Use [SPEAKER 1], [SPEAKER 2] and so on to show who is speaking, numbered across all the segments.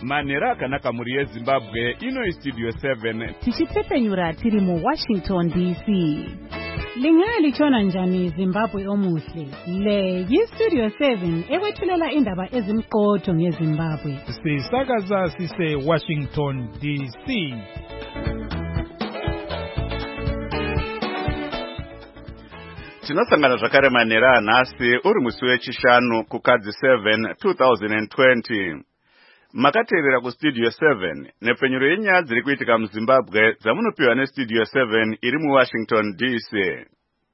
[SPEAKER 1] Manera kanaka muri Zimbabwe ino Studio 7
[SPEAKER 2] tichitepenyura tiri mu Washington DC. Lingali chona njani Zimbabwe omuhle. Le yi-Studio 7 ekwethulela indaba ezimqotho ngeZimbabwe.
[SPEAKER 3] Sisakaza sise Washington DC.
[SPEAKER 1] Tinosangana zvakare Manera nhasi uri musi wechishanu kukadzi 7 2020. Makateerera kuStudio 7 nepfenyuro yenyaya dziri kuitika muZimbabwe dzamunopiwa neStudio 7 iri muWashington DC.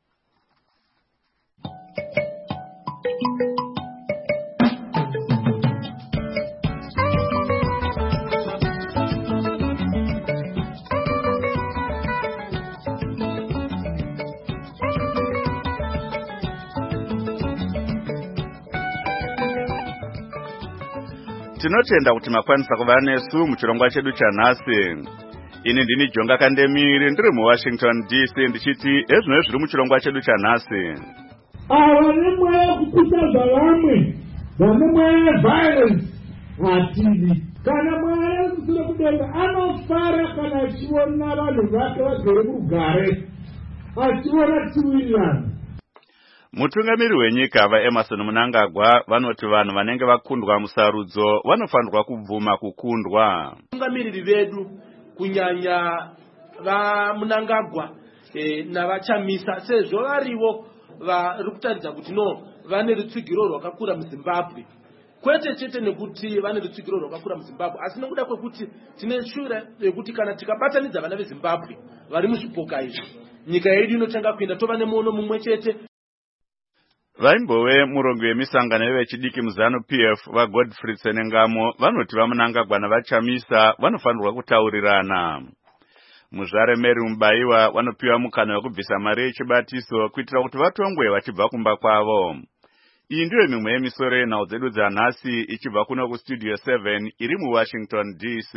[SPEAKER 1] Tinotenda kuti makwanisa kuva nesu muchirongwa chedu chanhasi. Ini ndini Jonga Kandemiri ndiri muWashington DC ndichiti ezvino zviri muchirongwa chedu chanhasi.
[SPEAKER 4] Ava nemweya kuputadza vamwe vane mweya violence hatidi. Kana Mwari musoro kudenga anofara kana achiona vanhu vake vagere murugare achiona tiwirirana.
[SPEAKER 1] Mutungamiri wenyika vaEmerson Mnangagwa vanoti vanhu vanenge vakundwa musarudzo vanofanirwa kubvuma kukundwa.
[SPEAKER 5] Mutungamiriri vedu kunyanya vaMnangagwa navachamisa sezvo varivo vari kutaridza kuti vane rutsigiro rwakakura muZimbabwe. Kwete chete nekuti vane rutsigiro rwakakura muZimbabwe, asi nekuda kwekuti tine shure yekuti kana tikabatanidza vana veZimbabwe vari muzvipoka izvi, nyika yedu inotanga kuenda tova nemuono mumwe chete.
[SPEAKER 1] Vaimbove murongo wemisangano yevechidiki muzano PF vaGodfrey Senengamo vanoti vaMnangagwa navachamisa vanofanirwa kutaurirana. Muzvare Mary Mubaiwa vanopiwa mukana wekubvisa mari yechibatiso kuitira kuti vatongwe vachibva kumba kwavo. Iyi ndiyo mimwe yemisoro yenhau dzedu dzanhasi ichibva kuno kuStudio 7 iri muWashington DC.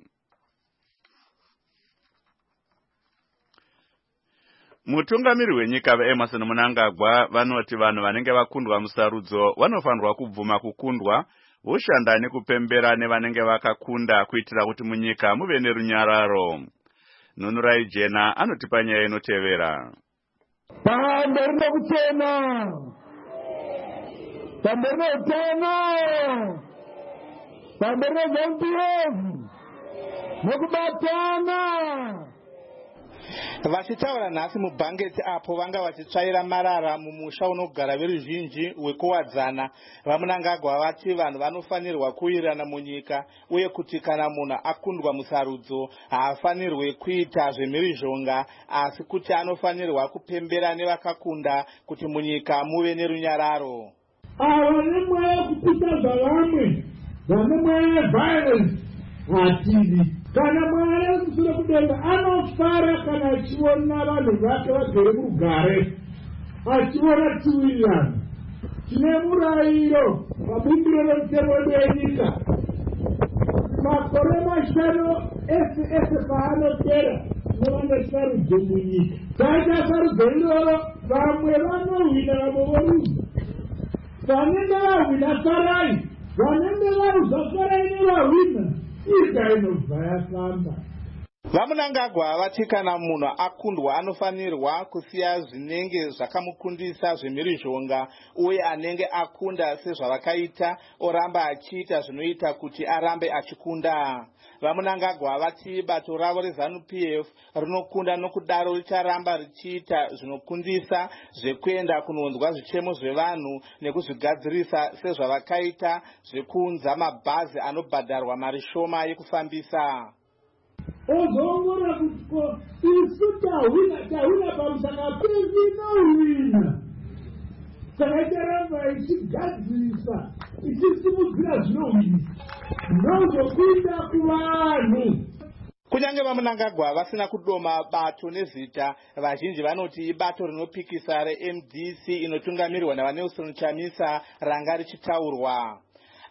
[SPEAKER 1] Mutungamiri wenyika vaEmerson Mnangagwa vanoti vanhu vanenge vakundwa musarudzo vanofanirwa kubvuma kukundwa voshanda nekupembera nevanenge vakakunda kuitira kuti munyika muve nerunyararo. Nunurai Jena anotipa nyaya inotevera.
[SPEAKER 4] Pamberi nokuchena, pamberi noutano, pamberi nezveMPF nokubatana.
[SPEAKER 6] Vachitaura nhasi mubhangeti apo vanga vachitsvaira marara mumusha unogara veruzhinji wekuwadzana, vaMnangagwa vati vanhu vanofanirwa kuwirirana munyika uye kuti kana munhu akundwa musarudzo haafanirwi kuita zvemhirizhonga asi kuti anofanirwa kupembera nevakakunda kuti munyika muve nerunyararo.
[SPEAKER 4] Ava nemweya kuputadza vamwe vane mweya violence hatidi. Kana Mwari musoro kudenga anofara kana achiona vanhu vake vagere murugare achiona tiwirirana. Tine murayiro pabumbiro remutemo wedu wenyika makore mashanu ese paanopera tinovange sarudzo munyika. Taita sarudzo iroro vamwe vanohwina vamwe voruza. Vanenge vahwina farai, vanenge varuza farai nevahwina.
[SPEAKER 6] VaMnangagwa vati kana munhu akundwa anofanirwa kusiya zvinenge zvakamukundisa zvemhirizhonga uye anenge akunda sezvavakaita oramba achiita zvinoita kuti arambe achikunda. VaMnangagwa vati bato ravo reZANU-PF rinokunda nokudaro richaramba richiita zvinokundisa zvekuenda kunonzwa zvichemo zvevanhu nekuzvigadzirisa sezvavakaita zvekuunza mabhazi anobhadharwa mari shoma yekufambisa.
[SPEAKER 4] Ozoongora kuti isu tahwina pamusaka pezvinowina. Saka icharamba ichigadzirisa ichisimudzira zvinowinisa. Ndozokuita kuvanhu.
[SPEAKER 6] Kunyange vaMnangagwa vasina kudoma bato nezita, vazhinji vanoti bato rinopikisa reMDC inotungamirirwa naVaNelson Chamisa ranga richitaurwa.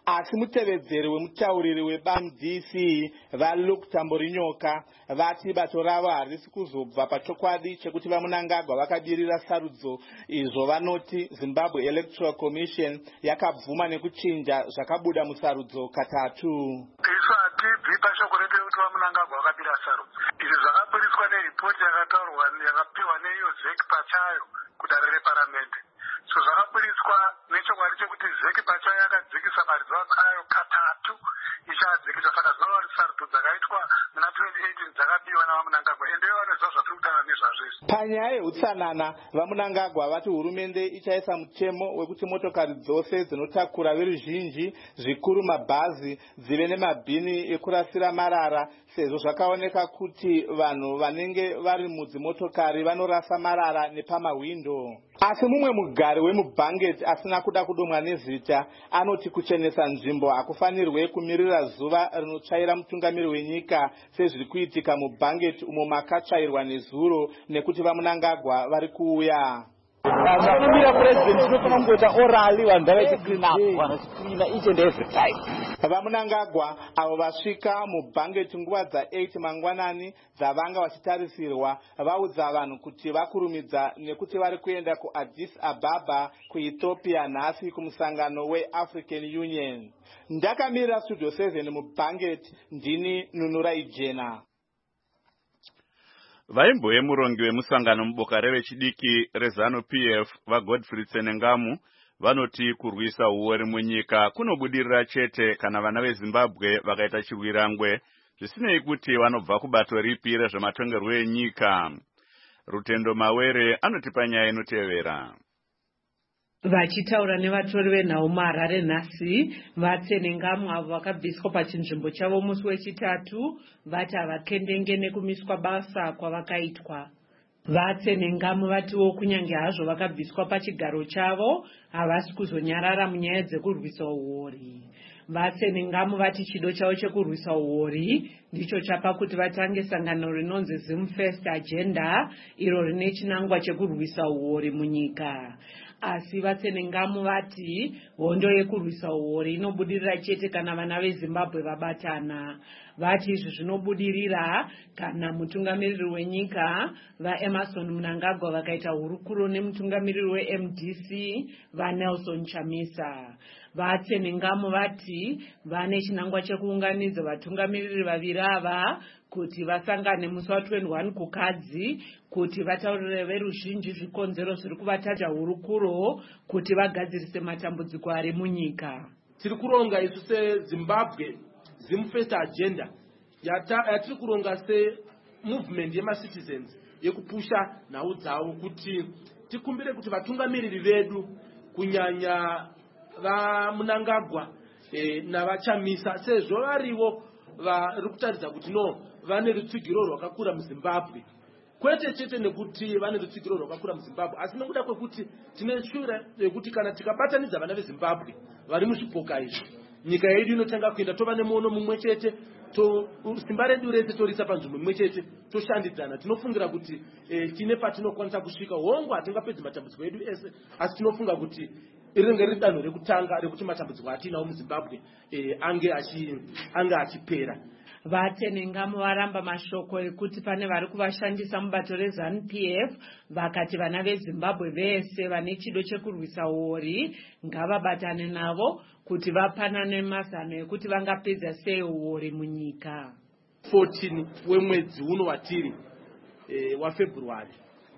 [SPEAKER 6] asi mutevedzeri wemutauriri weBAM-DC vaLuke Tamborinyoka vati bato ravo harisi kuzobva pachokwadi chekuti vaMnangagwa vakabirira sarudzo izvo vanoti Zimbabwe Electoral Commission yakabvuma nekuchinja zvakabuda musarudzo katatu.
[SPEAKER 7] Isu hatibvi pashoko repekuti vaMnangagwa vakabira sarudzo. Izvi zvakaburiswa neripoti yakataurwa yakapiwa neIO-ZEC pachayo kudare reparamende. So zvakaburiswa nechokwadi chekuti ZEC pachayo yakadzikisa marizalts ayo katatu ichadzikisa, saka zvinova kuti sarudzo dzakaitwa muna 2018 dzakabiwa navaMnangagwa ende vanoziva zvatiri kutaura nezvazvizvi.
[SPEAKER 6] Panyaya yeutsanana vaMnangagwa vati hurumende ichaisa mutemo wekuti motokari dzose dzinotakura veruzhinji zvikuru mabhazi dzive nemabhini ekurasira marara sezvo zvakaoneka kuti vanhu vanenge vari mudzimotokari vanorasa marara nepamawindo. Asi mumwe mugari wemuBhangeti asina kuda kudomwa nezita anoti kuchenesa nzvimbo hakufanirwe kumirira zuva rinotsvaira mutungamiri wenyika sezviri kuitika muBhangeti umo makatsvairwa nezuro nekuti vaMnangagwa vari kuuya. vaMnangagwa avo vasvika muBhangeti nguva dza8 mangwanani dzavanga vachitarisirwa vaudza vanhu kuti vakurumidza nekuti vari kuenda kuAddis Ababa kuEthiopia nhasi kumusangano weAfrican Union. Ndakamirira Studio 7 muBhangeti ndini Nunurai Jena.
[SPEAKER 1] Vaimboye murongi wemusangano muboka revechidiki reZANU-PF vaGodfrey Tsenengamu vanoti kurwisa uori munyika kunobudirira chete kana vana veZimbabwe vakaita chirwirangwe zvisinei kuti vanobva kubato ripi rezvematongerwo enyika. Rutendo Mawere anoti panyaya inotevera.
[SPEAKER 8] Vachitaura nevatori venhau muHarare nhasi, vaTsenengamu avo vakabviswa pachinzvimbo chavo musi wechitatu vati havakendenge nekumiswa basa kwavakaitwa. VaTsenengamu vatiwo kunyange hazvo vakabviswa pachigaro chavo havasi kuzonyarara munyaya dzekurwisa uori. VaTsenengamu vati chido chavo chekurwisa uori ndicho chapa kuti vatange sangano rinonzi Zim First Agenda iro rine chinangwa chekurwisa uori munyika. Asi vaTsenengamu vati hondo yekurwisa uori inobudirira chete kana vana veZimbabwe vabatana. Vati izvi zvinobudirira kana mutungamiriri wenyika vaEmmerson Mnangagwa vakaita hurukuro nemutungamiriri weMDC vaNelson Chamisa. VaTsenengamu vati vane chinangwa chekuunganidza vatungamiriri vaviri ava kuti vasangane musi wa21 kukadzi kuti vataurire veruzhinji zvikonzero zviri kuvatadza hurukuro kuti vagadzirise matambudziko ari munyika.
[SPEAKER 5] Tiri kuronga isu seZimbabwe Zim First Agenda yatiri kuronga semovement yemacitizens yekupusha nhau dzavo kuti tikumbire kuti vatungamiriri vedu kunyanya vaMnangagwa navaChamisa sezvo varivo vari kutaridza kuti vane rutsigiro rwakakura muZimbabwe. Kwete chete nekuti vane rutsigiro rwakakura muZimbabwe asi nekuda kwekuti tine shura yekuti kana tikabatanidza vana veZimbabwe vari muzvipoka izvi nyika yedu inotanga kuenda tova nemuono mumwe chete, simba redu rese torisa panzvimbo imwe chete, toshandidzana. Tinofungira kuti tine patinokwanisa kusvika. Hongu hatingapedzi matambudziko edu ese asi tinofunga kuti rinenge riri danho rekutanga rekuti matambudziko atinawo muZimbabwe ange achipera.
[SPEAKER 8] VaTsenengamu varamba mashoko ekuti pane vari kuvashandisa mubato reZANU-PF vakati vana veZimbabwe vese vane chido chekurwisa uori ngavabatane navo kuti vapanane mazano ekuti vangapedza sei uori munyika.
[SPEAKER 5] 14 wemwedzi uno watiri waFebruary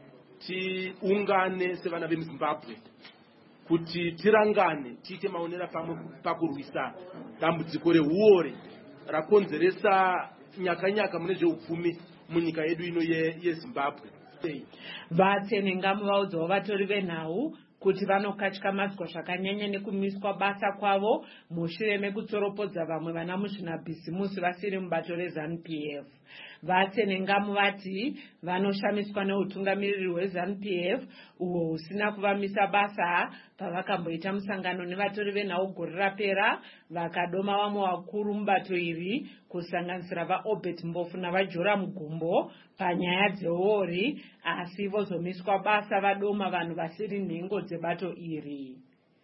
[SPEAKER 5] tiungane sevana vemuZimbabwe kuti tirangane tiite maonera pamwe pakurwisa dambudziko reuori rakonzeresa nyakanyaka mune zveupfumi munyika yedu ino yeZimbabwe.
[SPEAKER 8] VaTsenengamu vaudzawo vatori venhau kuti vanokatyamadza zvakanyanya nekumiswa basa kwavo mushure mekutsoropodza vamwe vana muzvinabhisimusi vasiri mubato reZANU-PF. VaTsenengamu vati vanoshamiswa neutungamiriri hweZANU-PF uhwo husina kuvamisa basa pavakamboita musangano nevatori venhau gore rapera vakadoma vamwe vakuru mubato iri kusanganisira vaObert Mbofu navaJoram Gumbo panyaya dzeuori asi vozomiswa basa vadoma vanhu vasiri nhengo dzebato iri.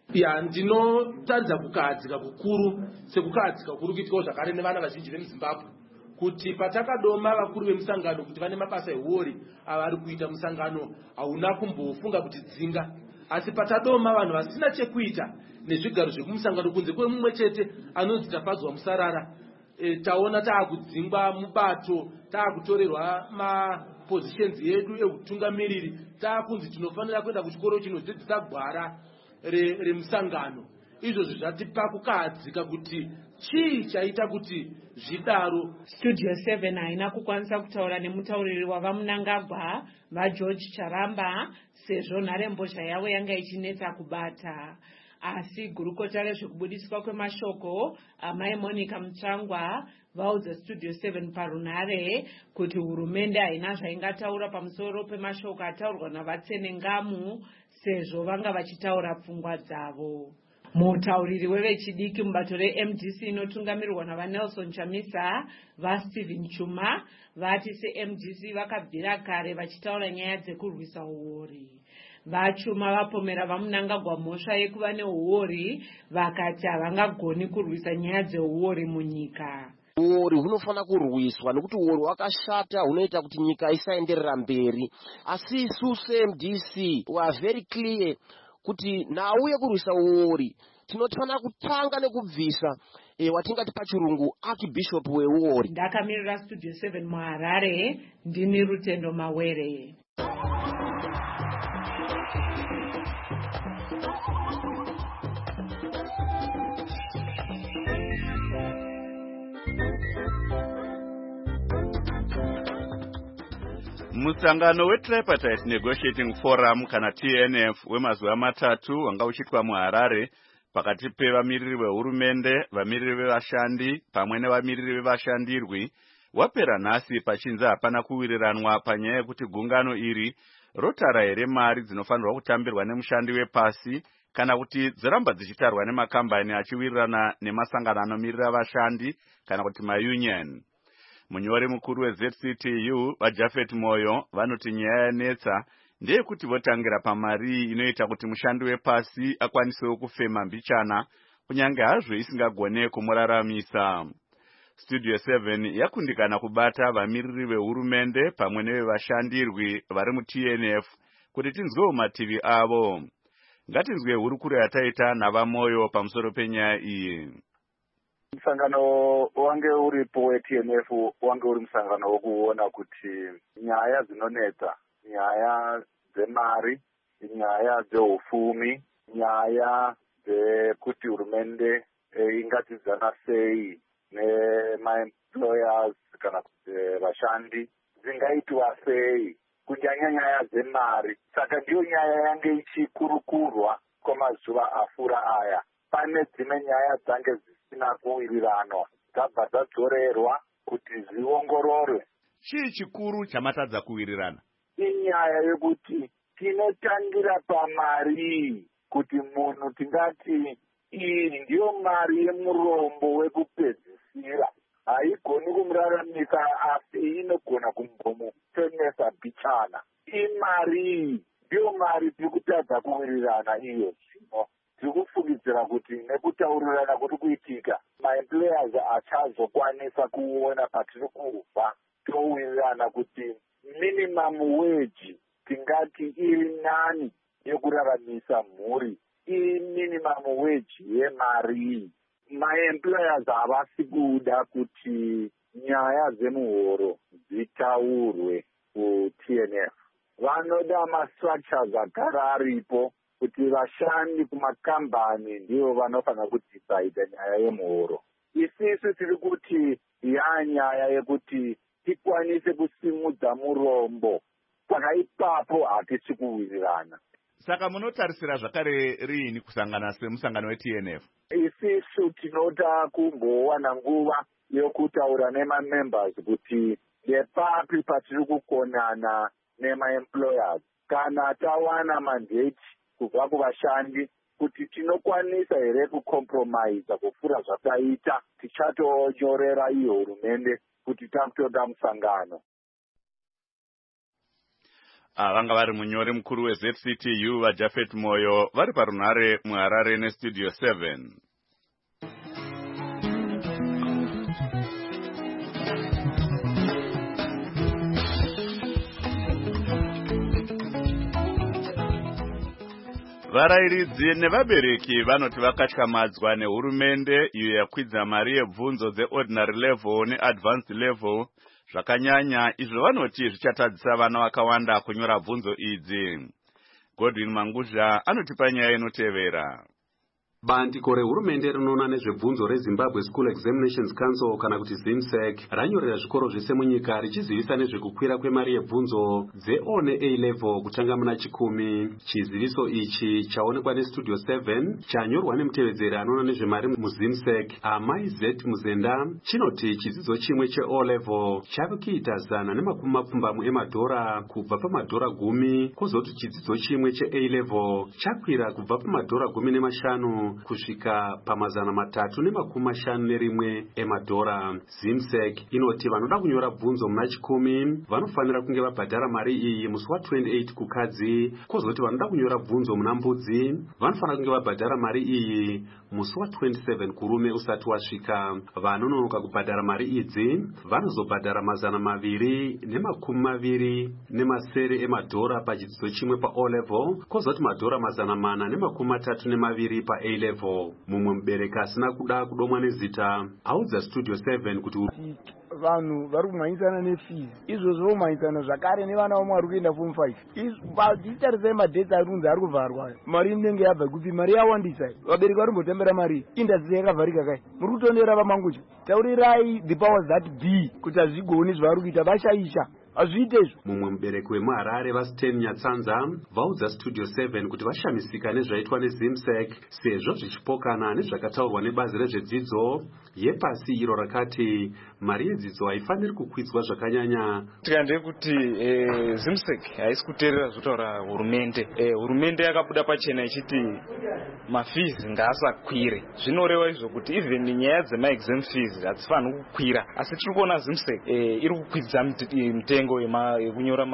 [SPEAKER 5] ndinotaridza kukahadzika kukuru sekukahadzika kukuru kuitikawo zvakare nevana vazhinji vemuzimbabwe kuti patakadoma vakuru vemusangano kuti vane mabasa ehori avari kuita musangano hauna kumbofunga kuti dzinga, asi patadoma vanhu vasina chekuita nezvigaro zvekumusangano kunze kwemumwe chete anonzi Tafadzwa Musarara, taona taakudzingwa mubato, taakutorerwa mapositions edu eutungamiriri, taakunzi tinofanira kuenda kuchikoro chinodzidzisa gwara remusangano. Izvozvo zvatipa kukahadzika kuti chii chaita kuti zvidaro.
[SPEAKER 8] Studio 7 haina kukwanisa kutaura nemutauriri wavaMunangagwa vaGeorge Charamba sezvo nharembozha yavo yanga ichinetsa kubata. Asi gurukota rezvekubudiswa kwemashoko amai Monica Mutsvangwa vaudza Studio 7 parunhare kuti hurumende haina zvaingataura pamusoro pemashoko ataurwa navatsenengamu sezvo vanga vachitaura pfungwa dzavo. Mutauriri wevechidiki mubato reMDC inotungamirirwa navaNelson Chamisa vaStephen Chuma vati seMDC vakabvira kare vachitaura nyaya dzekurwisa uori. VaChuma vapomera vaMunangagwa mhosva yekuva neuori vakati havangagoni kurwisa nyaya dzeuori munyika.
[SPEAKER 9] Uori hunofanira kurwiswa nekuti uori hwakashata, hunoita kuti nyika isaenderera mberi. Asi isusu MDC we are very clear kuti nauye kurwisa uori tinofanira kutanga nekubvisa watingati pachirungu archbishop weuori.
[SPEAKER 8] Ndakamirira Studio 7 muHarare, ndini Rutendo Mawere.
[SPEAKER 1] Musangano weTripartite Negotiating Forum kana TNF wemazuva matatu wanga uchitwa muHarare pakati pevamiriri vehurumende, vamiriri vevashandi pamwe nevamiriri vevashandirwi wapera nhasi pachinzi hapana kuwiriranwa panyaya yekuti gungano iri rotara here mari dzinofanirwa kutambirwa nemushandi wepasi kana kuti dziramba dzichitarwa nemakambani achiwirirana nemasangano anomirira vashandi kana kuti maunion. Munyori mukuru weZCTU vaJafet Moyo vanoti nyaya yanetsa ndeyekuti votangira pamari inoita kuti mushandi wepasi akwanisewo kufema mbichana kunyange hazvo isingagone kumuraramisa. Studio 7 yakundikana kubata vamiriri vehurumende pamwe nevevashandirwi vari muTNF kuti tinzwewo mativi avo. Ngatinzwe hurukuro yataita navaMoyo pamusoro penyaya iyi.
[SPEAKER 7] Musangano wange uripo weTNF wange uri musangano wokuona kuti nyaya dzinonetsa, nyaya dzemari, nyaya dzeufumi, nyaya dzekuti hurumende ingatidzana sei nemaemployers kana kuti vashandi dzingaitwa sei, kunyanya nyaya dzemari. Saka ndiyo nyaya yange ichikurukurwa kwamazuva afura aya. Pane dzimwe nyaya dzange dzisina kuwiriranwa dzabva dzadzorerwa kuti ziongororwe.
[SPEAKER 1] Chii chikuru chamatadza kuwirirana?
[SPEAKER 7] Inyaya yekuti tinotangira pamari, kuti munhu tingati iyi ndiyo mari yemurombo wekupedzisira, haigoni kumuraramisa asi inogona kumbomutemesa bichana. Imari ndiyo mari tiri kutadza kuwirirana iyo zvino. Tikufungidzira kuti nekutaurirana kuti kuitika maemployers achazokwanisa kuona patiri kubva towirirana kuti minimum wage tingati iri nani yekuraramisa mhuri, iri minimum wage yemari. Maemployers havasi kuda kuti nyaya dzemuhoro dzitaurwe kuTNF. Vanoda mastructures agara aripo kuti vashandi kumakambani ndivo vanofanira kudecide nyaya yemuhoro. Isisu tiri kuti nyaya yekuti tikwanise kusimudza murombo, saka ipapo hatisi kuwirirana.
[SPEAKER 1] Saka munotarisira zvakare riini kusangana semusangano weTNF?
[SPEAKER 7] Isisu tinoda kumbowana nguva yokutaura nemamembers kuti ndepapi patiri kukonana nemaemployers. Kana tawana mandate kubva kuvashandi kuti tinokwanisa here kucompromise kufura zvataita, tichatonyorera iyo hurumende kuti takutoda musangano.
[SPEAKER 1] vanga vari munyori mukuru weZCTU vaJafet Moyo vari parunhare muHarare neStudio 7. Varairidzi nevabereki vanoti vakatyamadzwa nehurumende iyo yakwidza mari yebvunzo dzeordinary level neadvanced level zvakanyanya, izvo vanoti zvichatadzisa vana vakawanda kunyora bvunzo idzi. Godwin Manguzha anotipa nyaya inotevera.
[SPEAKER 10] Bandiko rehurumende rinoona nezvebvunzo reZimbabwe School Examinations Council kana kuti ZIMSEC ranyorera zvikoro zvese munyika richizivisa nezvekukwira kwemari yebvunzo dzeO neA level kutanga muna chikumi. Chiziviso ichi chaonekwa neStudio 7 chanyorwa nemutevedzeri anoona nezvemari muZIMSEC Amai Z Muzenda chinoti chidzidzo chimwe cheO level chave kuita $120 kubva pamadhora 10, kwozoti chidzidzo chimwe cheA level chakwira kubva pamadhora 15 kusvika $351 ZIMSEC inoti vanoda kunyora bvunzo muna chikumi vanofanira kunge vabhadhara mari iyi musi wa28 kukadzi, kwozoti vanoda kunyora bvunzo muna mbudzi vanofanira kunge vabhadhara mari iyi musi wa27 kurume usati wasvika. Vanononoka kubhadhara mari idzi vanozobhadhara $227 pachidzidzo chimwe paO level, kwozoti $432 paA level. Mumwe mubereki asina kuda kudomwa nezita audza Studio 7 kuti
[SPEAKER 11] vanhu vari kumhanyisana nefees, izvozvo vomhanyisana zvakare nevana vomwe vari kuenda form 5. Tichitarisai madheti ari kunzi ari kuvharwa, mari inenge yabva kupi? Mari yawandisa. Vabereki vari kumbotambira mari, indastri yakavharika kai, muri kutondera pamangucha. Taurirai the powers that be kuti hazvigoni zvavari kuita, vashaisha azviite izvo.
[SPEAKER 10] Mumwe mubereki wemuHarare vaSten Nyatsanza vaudza Studio 7 kuti vashamisika nezvaitwa neZIMSEC sezvo zvichipokana nezvakataurwa nebazi rezvedzidzo yepasi iro rakati mari yedzidzo haifaniri kukwidzwa zvakanyanya.
[SPEAKER 12] Tikande kuti ZIMSEC haisi kuteerera zvotaura hurumende. Hurumende yakabuda pachena ichiti mafees ngaasakwire. Zvinoreva izvo kuti even nyaya dzemaexam fees hadzifaniri kukwira, asi tiri kuona ZIMSEC iri kukwidza mitengo yekunyora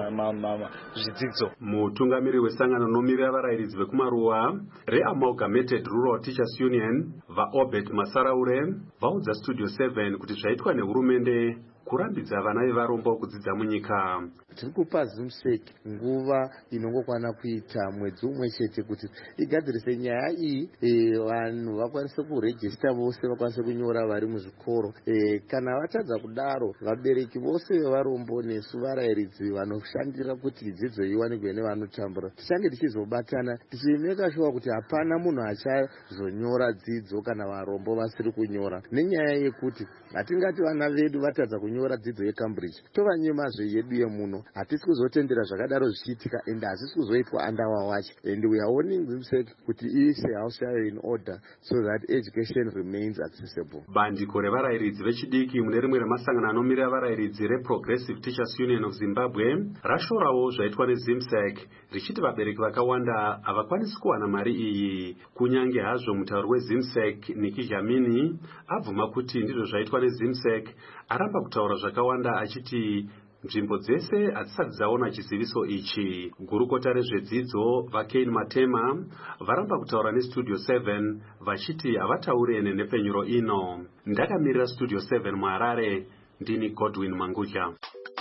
[SPEAKER 12] zvidzidzo.
[SPEAKER 10] Mutungamiri wesangano nomirira varairidzi vekumaruwa reAmalgamated Rural Teachers Union vaObert Masaraure vaudza Studio 7 kuti zvaitwa nehurumende kurambidza vana vevarombo kudzidza munyika.
[SPEAKER 13] Tiri kupa ZIMSEC nguva inongokwana kuita mwedzi umwe chete kuti igadzirise nyaya iyi, vanhu vakwanise kurejista vose vakwanise kunyora vari muzvikoro. Kana vatadza kudaro, vabereki vose vevarombo nesu varairidzi vanoshandira kuti dzidzo iwanikwe nevanotambura tichange tichizobatana tichimeka shuwa kuti hapana munhu achazonyora dzidzo kana varombo vasiri kunyora, nenyaya yekuti hatingati vana vedu vatadza kunyora dzidzo yeCambridge tovanyemazve yedu yemuno. Hatisi kuzotendera zvakadaro zvichiitika, ende hazisi kuzoitwa under our watch, and we are warning ZIMSEC kuti iise house yayo in order so that education remains accessible.
[SPEAKER 10] Bandiko revarairidzi vechidiki mune rimwe remasangano anomirira varairidzi reProgressive Teachers Union of Zimbabwe rashorawo zvaitwa neZIMSEC richiti vabereki vakawanda havakwanisi kuwana mari iyi. Kunyange hazvo mutauri weZIMSEC Nikki Dlamini abvuma kuti ndizvo zvaitwa neZIMSEC, aramba kutaura zvakawanda achiti nzvimbo dzese hadzisati dzaona chiziviso ichi. Gurukota rezvedzidzo vaKane Matema varamba kutaura neStudio 7 vachiti havataure nenhepfenyuro ino. Ndakamirira Studio 7 muHarare, ndini Godwin Manguzha.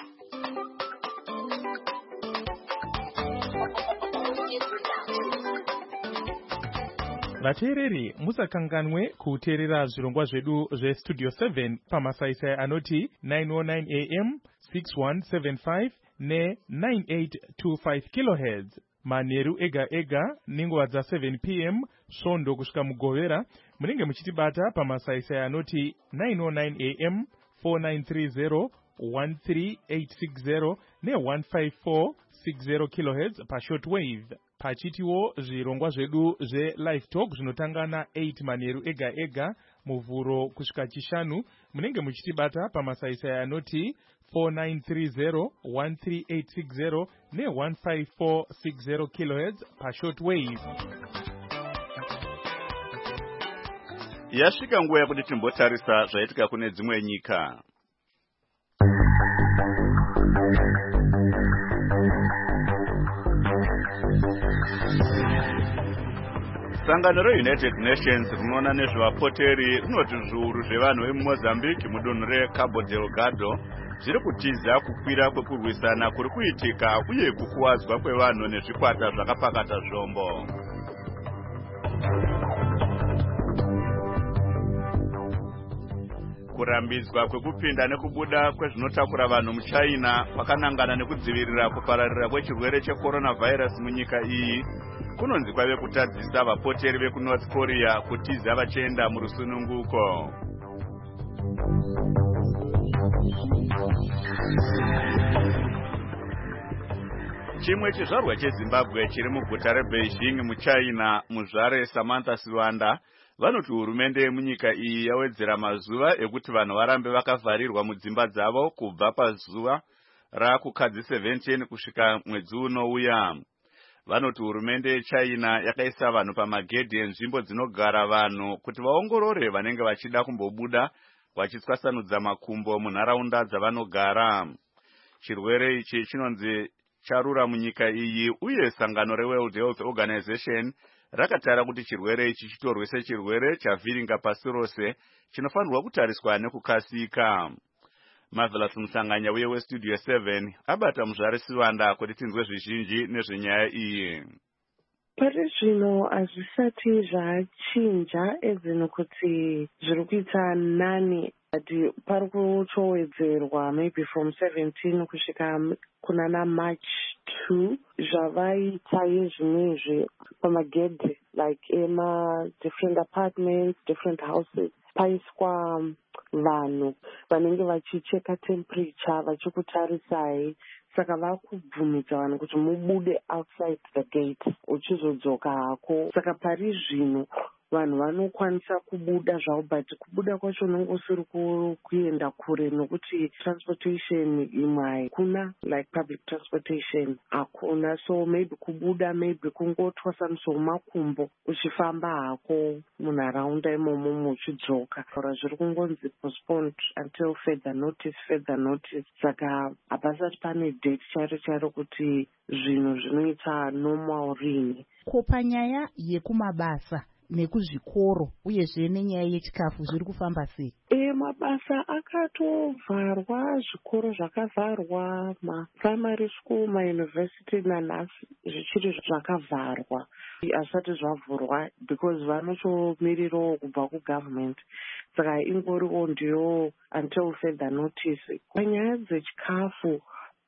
[SPEAKER 3] Vateereri, musakanganwe kuteerera zvirongwa zvedu zveStudio 7 pamasaisai anoti 909 AM, 6175 ne9825 kHz. Manheru ega ega nenguva dza7 PM svondo kusvika mugovera munenge muchitibata pamasaisai anoti 909 AM, 4930 13860 ne15460 kHz pashortwave. Pachitiwo zvirongwa zvedu zveLive Talk zvinotanga na8 manheru ega ega muvhuro kusvika chishanu munenge muchitibata pamasaisai anoti 4930 13860 ne15460 kHz pashortwave.
[SPEAKER 1] Yasvika nguva yekuti timbotarisa zvaitika kune dzimwe nyika. Sangano reUnited Nations rinoona nezvevapoteri rinoti zviuru zvevanhu vemuMozambique mudunhu reCabo Delgado zviri kutiza kukwira kwekurwisana kuri kuitika uye kukuwadzwa kwevanhu nezvikwata zvakapakata zvombo. Kurambidzwa kwekupinda nekubuda kwezvinotakura vanhu muChina kwakanangana nekudzivirira kupararira kwechirwere checoronavirus munyika iyi kunonzi kwave kutadzisa vapoteri vekuNorth Korea kutiza vachienda murusununguko. Chimwe chizvarwa cheZimbabwe chiri muguta reBeijing muChina, muzvare Samantha Siwanda, vanoti hurumende yemunyika iyi yawedzera mazuva ekuti vanhu varambe vakavharirwa mudzimba dzavo kubva pazuva rakukadzi 17 kusvika mwedzi unouya. Vanoti hurumende yeChina yakaisa vanhu pamagedhi enzvimbo dzinogara vanhu kuti vaongorore vanenge vachida kumbobuda vachitwasanudza makumbo munharaunda dzavanogara. Chirwere ichi chinonzi charura munyika iyi uye sangano reWorld Health Organization rakatara kuti chirwere ichi chitorwe sechirwere chavhiringa pasi rose chinofanirwa kutariswa nekukasika. Marvelous Musanganya uye weStudio 7 abata muzvare Siwanda kuti tinzwe zvizhinji nezvenyaya iyi.
[SPEAKER 14] Pari zvino hazvisati zvachinja ezino kuti zviri kuita nani ati pari kuchowedzerwa maybe from 17 kusvika kunana March 2 zvavaita yezvinezvi pamagedhi like different apartments, different houses paiswa vanhu vanenge vachicheka temperature vachikutarisai, saka vakubvumidza vanhu kuti mubude outside the gate uchizodzoka hako. Saka pari zvino vanhu vanokwanisa kubuda zvavo, but kubuda kwacho unenge usiri kuenda kure nokuti transportation imwe haikuna, like public transportation hakuna, so maybe kubuda maybe kungotwasanudzwa makumbo uchifamba hako munharaunda imomo muchidzoka. Zviri kungonzi postponed until further notice. Saka hapasati pane date charo kuti zvinhu zvinoita normal rini.
[SPEAKER 15] Ko panyaya yekumabasa nekuzvikoro uyezve nenyaya yechikafu zviri kufamba sei?
[SPEAKER 14] Mabasa akatovharwa, zvikoro zvakavharwa, maprimary school, mauniversity nanhasi zvichiri zvakavharwa, hazvisati zvavhurwa because vanochomirirawo kubva kugovernment. Saka ingoriwo ndiyo until further notice. Panyaya dzechikafu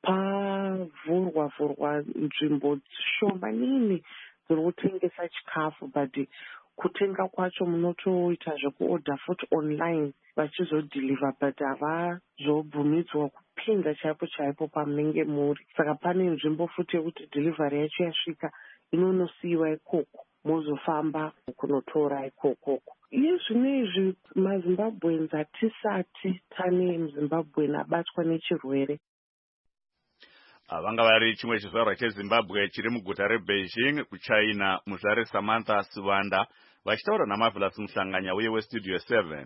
[SPEAKER 14] pavhurwa nzvimbo shomanini dziri kutengesa chikafu, but kutenga kwacho munotoita zvekuorder futi online vachizodhiliva, but havazobvumidzwa kupinda chaipo pamunenge muri. Saka pane nzvimbo futi yekuti delivery yacho yasvika inonosiyiwa ikoko mozofamba kunotora ikoko. Iye zvinezvi maZimbabweans hatisati tane muZimbabwe abatwa nechirwere.
[SPEAKER 1] Vanga vari chimwe chizvarwa cheZimbabwe chiri muguta reBeijing kuChina, muzvare Samantha Siwanda vachitaura naMarvelous Musanganya uye weStudio 7.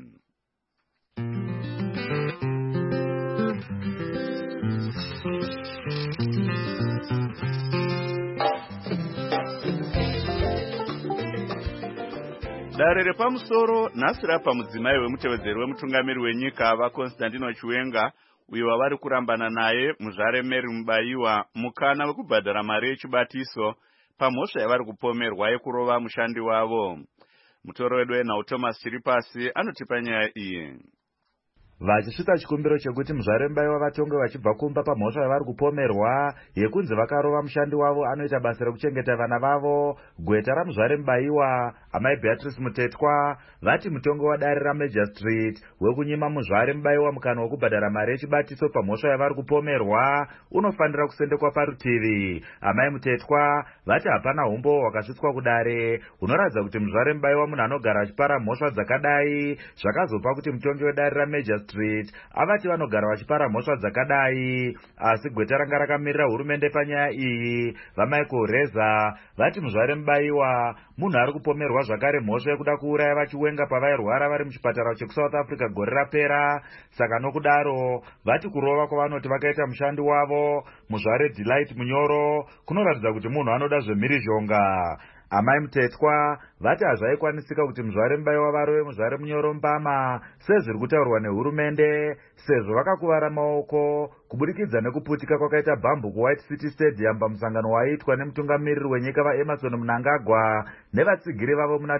[SPEAKER 1] Dare repamusoro nhasi rapa mudzimai wemutevedzeri wemutungamiri wenyika vaConstantino Chiwenga uyo wavari kurambana naye muzvare Mary Mubaiwa mukana wekubhadhara mari yechibatiso pamhosva yavari kupomerwa yekurova mushandi wavo. Mutoro wedu wenhau Thomas Chiripasi anotipa nyaya iyi.
[SPEAKER 16] Vachisvika chikumbiro chekuti muzvare Mubaiwa vatonge vachibva kumba pamhosva yavari kupomerwa yekunzi vakarova mushandi wavo anoita basa rekuchengeta vana vavo, gweta ramuzvare Mubaiwa amai Beatrice Mutetwa vati mutongo wadare raMajor Street wekunyima muzvare Mubaiwa mukana wekubhadhara mari yechibatiso pamhosva yavari kupomerwa unofanira kusendekwa parutivi. Amai Mutetwa vati hapana umbo hwakasvitswa kudare hunoratidza kuti muzvare Mubaiwa munhu anogara achipara mhosva dzakadai, zvakazopa kuti mutongi wedare raMajor Street avati vanogara vachipara mhosva dzakadai, asi gweta ranga rakamirira hurumende panyaya iyi vaMichael Reza vati muzvare Mubaiwa munhu ari kupomerwa zvakare mhosva yekuda kuuraya vaChiwenga pavairwara vari muchipatara chekuSouth Africa gore rapera. Saka nokudaro vati kurova kwavanoti vakaita mushandi wavo muzvare Delight Munyoro kunoratidza kuti munhu anoda zvemhirizhonga. Amai Mutetwa vati hazvaikwanisika kuti muzvare Mubaiwa varove muzvare Munyoro Mbama sezviri kutaurwa nehurumende, sezvo vakakuvara maoko kubudikidza nekuputika kwakaita bhambu kuWhite City Stadium pamusangano waiitwa nemutungamiriri wenyika vaEmerson Mnangagwa nevatsigiri vavo muna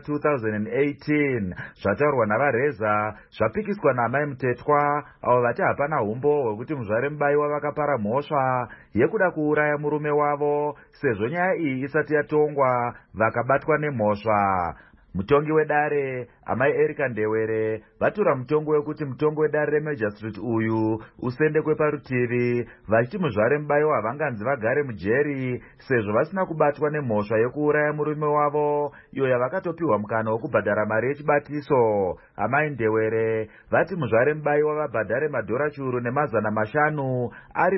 [SPEAKER 16] 2018. Zvataurwa navareza zvapikiswa naamai Mutetwa, avo vati hapana umbo hwekuti muzvare Mubaiwa vakapara mhosva yekuda kuuraya murume wavo, sezvo nyaya iyi isati yatongwa vakabatwa nemhosva. Mutongi wedare amai Erika Ndewere vatura mutongo wekuti mutongo wedare reMajor Street uyu usendekwe parutivi, vachiti muzvare Mubaiwa havanganzi vagare mujeri sezvo vasina kubatwa nemhosva yekuuraya murume wavo, iyo yavakatopiwa mukana wokubhadhara mari yechibatiso. Amai Ndewere vati muzvare Mubaiwa vabhadhare madhora chiuru nemazana mashanu ari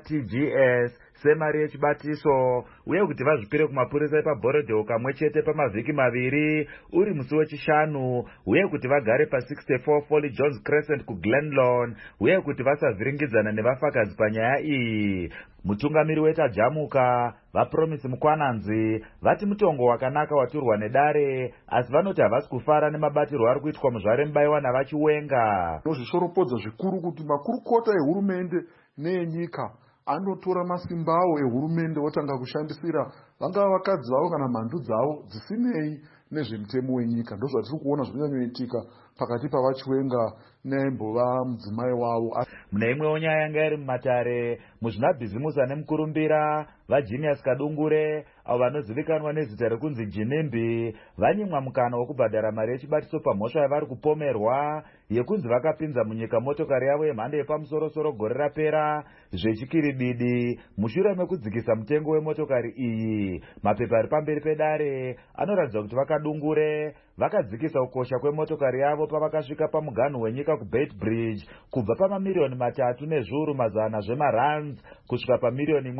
[SPEAKER 16] maRTGS semari yechibatiso, uye kuti vazvipire kumapurisa epabhorodheo kamwe chete pamavhiki maviri uri musi wechishanu, uye kuti vagare pa64 Folly Jones Crescent kuGlenlawn, uye kuti vasavhiringidzana nevafakadzi panyaya iyi. Mutungamiri weTajamuka vaPromise Mukwananzi vati mutongo wakanaka waturwa nedare, asi vanoti havasi kufara nemabatirwo ari kuitwa muzvare Mubaiwa navachiwenga.
[SPEAKER 17] Ndozvishoropodza zvikuru kuti makurukota ehurumende neenyika anotora masimba avo ehurumende otanga kushandisira vangava vakadzi vavo kana mhandu dzavo dzisinei nezvemutemo wenyika. Ndozvatiri kuona zvinyanyoitika pakati pavachiwenga naimbova mudzimai wavo.
[SPEAKER 16] Mune imwewo nyaya yanga iri mumatare, muzvinabhizimusa nemukurumbira vaJenius Kadungure avo vanozivikanwa nezita rekunzi Jinimbi vanyimwa mukana wokubhadhara mari yechibatiso pamhosva yavari kupomerwa yekunzi vakapinza munyika motokari yavo yemhando yepamusoro-soro gore rapera zvechikiribidi mushure mekudzikisa mutengo wemotokari iyi. Mapepa ari pamberi pedare anoratidza kuti Vakadungure vakadzikisa kukosha kwemotokari yavo pavakasvika pamuganhu wenyika kuBeitbridge kubva pamamiliyoni 3,000,000 zvemarands kusvika pamiliyoni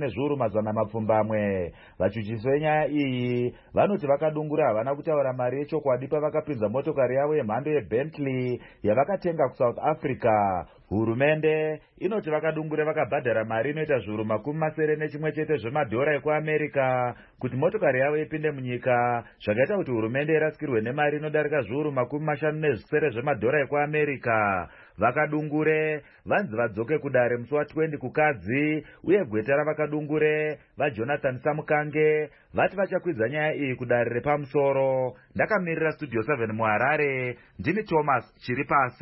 [SPEAKER 16] 1,000,000. Vachuchisi venyaya iyi vanoti Vakadungure havana kutaura mari yechokwadi pavakapinza motokari yavo yemhando yeBentley yavakatenga kuSouth Africa. Hurumende inoti Vakadungure vakabhadhara mari inoita zviuru 71 zvemadhora ekuAmerica kuti motokari yavo ipinde munyika, zvakaita kuti hurumende irasikirwe nemari inodarika zviuru 57 zvemadhora ekuAmerica. Vakadungure vanzi vadzoke kudare musi wa20 kukadzi, uye gweta raVakadungure vaJonathan Samukange vati vachakwidza nyaya iyi kudare repamusoro. Ndakamirira Studio 7 muHarare, ndini Thomas Chiripasi.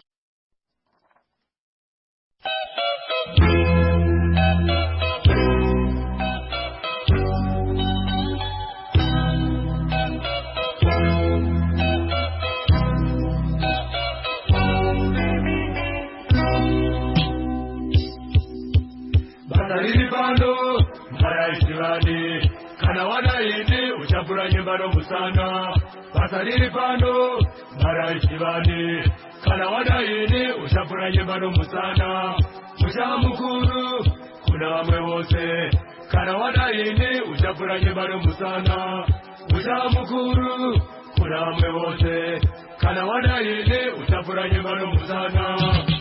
[SPEAKER 18] Kana wadaini uchapura nyembano musana pasariri pano maraishivani. Kana wadaini uchapura nyembano musana musha mukuru kuna wamwe wose. Kana wadaini uchapura nyembano musana musha mukuru kuna wamwe wose. Kana wadaini uchapura nyembano musana.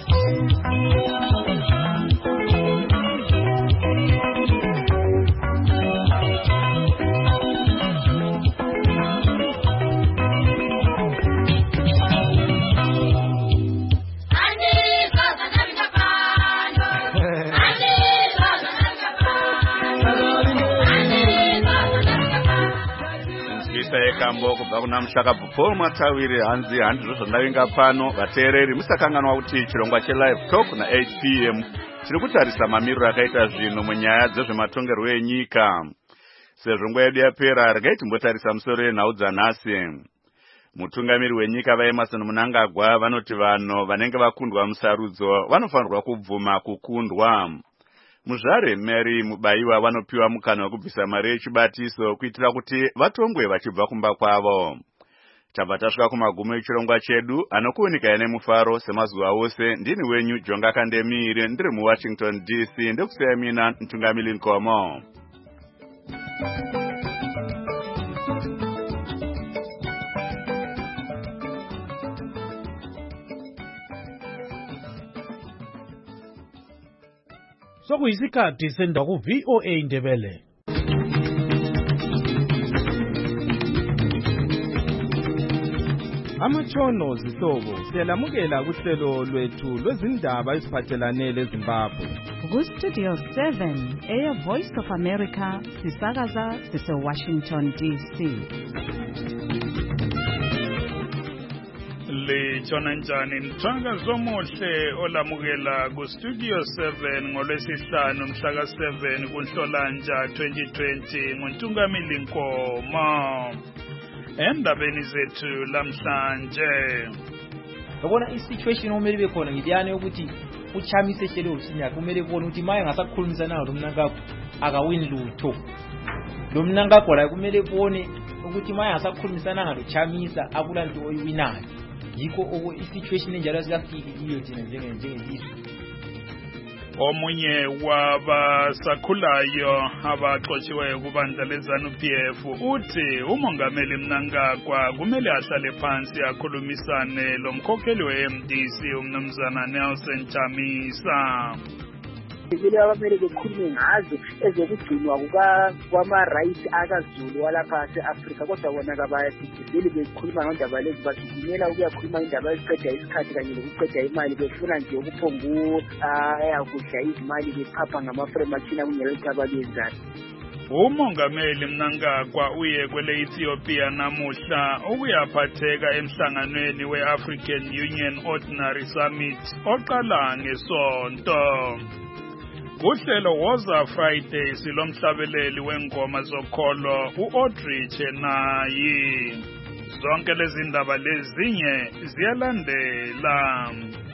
[SPEAKER 1] Kambo kubva kuna Mushakabvu Paul Matawiri hanzi handizvo zvandavinga pano. Vateereri musakanganwa kuti chirongwa cheLive Talk na8 PM chiri kutarisa mamiriro akaita zvinhu munyaya dzezvematongerwo enyika. Sezvo nguva yedu yapera, regai timbotarisa musoro yenhau dzanhasi. Mutungamiri wenyika vaEmerson Mnangagwa vanoti vanhu vanenge vakundwa musarudzo vanofanirwa kubvuma kukundwa. Muzvare Mary Mubaiwa vanopiwa mukana wekubvisa mari yechibatiso kuitira kuti vatongwe vachibva kumba kwavo. Tabva tasvika kumagumo echirongwa chedu, anokuunika nemufaro semazuva ose. Ndini wenyu Jonga Kandemire, ndiri muWashington DC, ndekusiya mina Ntungamili Nkomo.
[SPEAKER 4] Sokuyisikhathi sendaba ku VOA Ndebele.
[SPEAKER 19] Amatshono zihlobo siyalamukela kuhlelo lwethu lwezindaba eziphathelane leZimbabwe.
[SPEAKER 2] Ku-Studio 7 Air Voice of America sisakaza sise-Washington DC.
[SPEAKER 1] Litshona njani mthakazi omuhle olamukela ku-Studio 7 ngolwesihlanu mhla ka-7 kuNhlolanja 2020 nguNtungamili Nkomo. Endabeni zethu lamhlanje
[SPEAKER 20] yabona i-situation okumele ibe khona ngiliyane ukuthi uChamisa ehlele usinyaka kumele kubone ukuthi maye ngasakhulumisana lo Mnangagwa akawini lutho. Lo Mnangagwa la kumele kubone ukuthi maye ngasakhulumisana lo Chamisa akulanto oyiwinayo. Yikho i-situation enjalo sikafikile thina njengelizwe.
[SPEAKER 1] Omunye wabasakhulayo abaxotshiweyo kubandla leZANU-PF uthi umongameli Mnangagwa kumele ahlale phansi akhulumisane lomkhokheli we-MDC umnumzana Nelson Chamisa.
[SPEAKER 21] Kumele abamele bekhulume ngazo ezokugcinwa kwama-rights akaZulu walapha ase-Afrika kodwa bona kabayasijibeli bekhuluma ngendaba lezi bagijimela ukuyakhuluma indaba eziqeda isikhathi kanye nokuqeda imali befuna nje ukuphonguyakudla izimali bephapha ngama-frame kungela ukuthi ababenzani.
[SPEAKER 1] Umongameli Mnangagwa uye kwele-Ethiopia namuhla ukuyaphatheka emhlanganweni we-African Union Ordinary Summit oqala ngesonto. Uhlelo Woza Friday silomhlabeleli wengoma zokholo uAudrey Chenayi. Zonke lezi ndaba lezinye ziyalandela.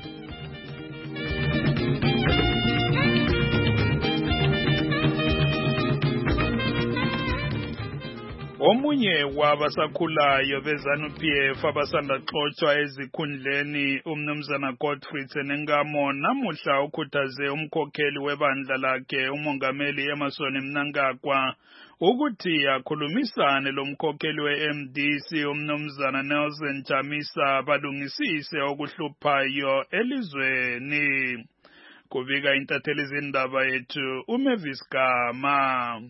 [SPEAKER 1] Omunye wabasakhulayo beZANU-PF abasanda xotshwa ezikhundleni umnumzana Godfrey Tsenengamo namuhla ukhuthaze umkhokheli webandla lakhe umongameli Emmerson Mnangagwa ukuthi akhulumisane lomkhokheli we-MDC umnumzana Nelson Chamisa balungisise okuhluphayo elizweni. Kubika intatheli zindaba yethu uMavis Gama.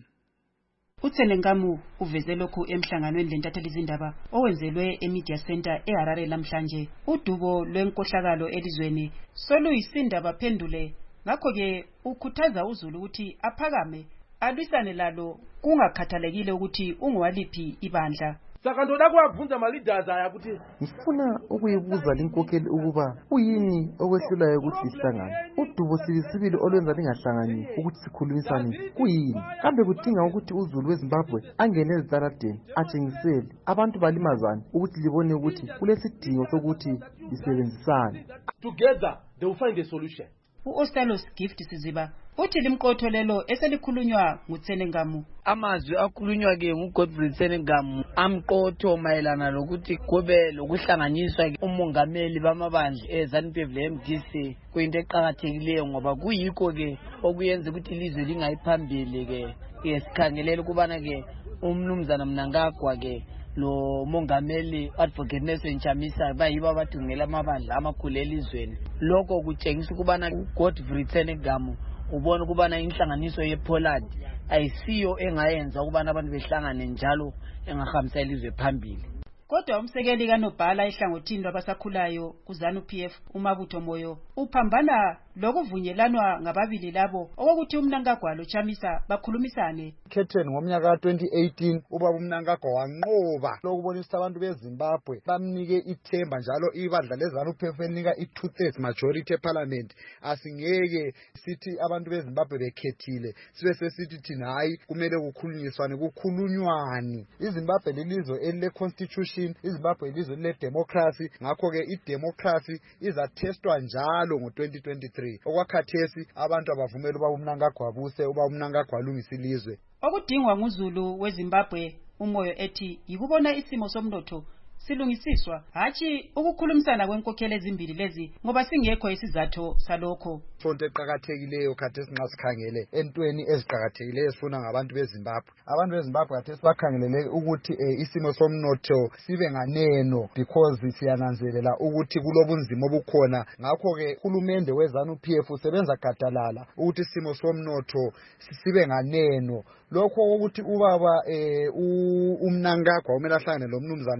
[SPEAKER 22] uTsenengamo uveze lokhu emhlanganweni lentatheli izindaba owenzelwe eMedia Center eHarare lamhlanje. Udubo lwenkohlakalo elizweni soluyisindaba phendule, ngakho ke ukhuthaza uZulu ukuthi aphakame alwisane lalo kungakhathalekile ukuthi ungowaliphi ibandla.
[SPEAKER 5] Saka ndoda kwavunza ama-leaders aya ukuthi
[SPEAKER 23] ngifuna ukuyibuza linkokheli ukuba uyini okwehlulayo ukuthi sihlangane. Udubo sibili olwenza lingahlangani ukuthi sikhulumisane kuyini? Kambe kudinga ukuthi uZulu weZimbabwe angene ezitaradeni atshengisele abantu balimazane ukuthi libone ukuthi kulesidingo sokuthi lisebenzisane.
[SPEAKER 5] Together they will find a solution.
[SPEAKER 22] U-Ostalos Gift Siziba uthi limqotho lelo eselikhulunywa nguTsenengamo.
[SPEAKER 24] Amazwi akhulunywa ke nguGodfrey Tsenengamo amqotho mayelana lokuthi kube lokuhlanganiswa umongameli bamabandla eZANU-PF le-MDC kuyinto eqhakathekileyo ngoba kuyikho ke okuyenza ukuthi ilizwe lingayiphambili ke sikhangelela ukubana ke umnumzana Mnangagwa ke lo mongameli Advocate Nelson Chamisa bayibo abadungela amabandla amakhulu elizweni. Lokho kutshengisa ukubana uGodfrey Tsenengamo ubona ukubana inhlanganiso yePoland ayisiyo engayenza ukubana abantu behlangane njalo engahambisa ilizwe phambili.
[SPEAKER 22] Kodwa umsekeli kaNobhala ehlangothini lwabasakhulayo kuZANU-PF uMabutho Moyo uphambana lokuvunyelwanwa ngababili labo okokuthi uMnangagwa loChamisa bakhulumisane.
[SPEAKER 25] Captain ngomnyaka ka-2018 ubaba uMnangagwa wanqoba lokubonisa abantu beZimbabwe bamnike ithemba njalo ibandla leZANU-PF enika i-2/3 majority eParliament. Asingeke sithi abantu beZimbabwe bekhethile sibe sesithi thina hayi kumele kukhulunyiswane kukhulunywane. iZimbabwe lilizwe elile-constitution, iZimbabwe ilizwe lile-democracy, ngakho ke i-democracy izathestwa njalo ngo-2023. Okwakhathesi abantu abavumela ubaba uMnangagwa abuse, ubaba uMnangagwa alungisa ilizwe.
[SPEAKER 22] Okudingwa nguZulu weZimbabwe uMoyo ethi yikubona isimo somnotho silungisiswa, hathi ukukhulumisana kwenkokheli ezimbili lezi ngoba singekho isizathu salokho.
[SPEAKER 25] Sonto eqhakathekileyo khathesi nxa sikhangele entweni eziqhakathekileyo esifuna ngabantu beZimbabwe. Abantu beZimbabwe khathesi bakhangelele ukuthi isimo somnotho sibe nganeno because siyananzelela ukuthi kulobunzima obukhona. Ngakho ke uhulumende weZANU-PF usebenza gadalala ukuthi isimo somnotho sibe nganeno. Lokho ukuthi ubaba uMnangagwa umele ahlangane lo mnumzana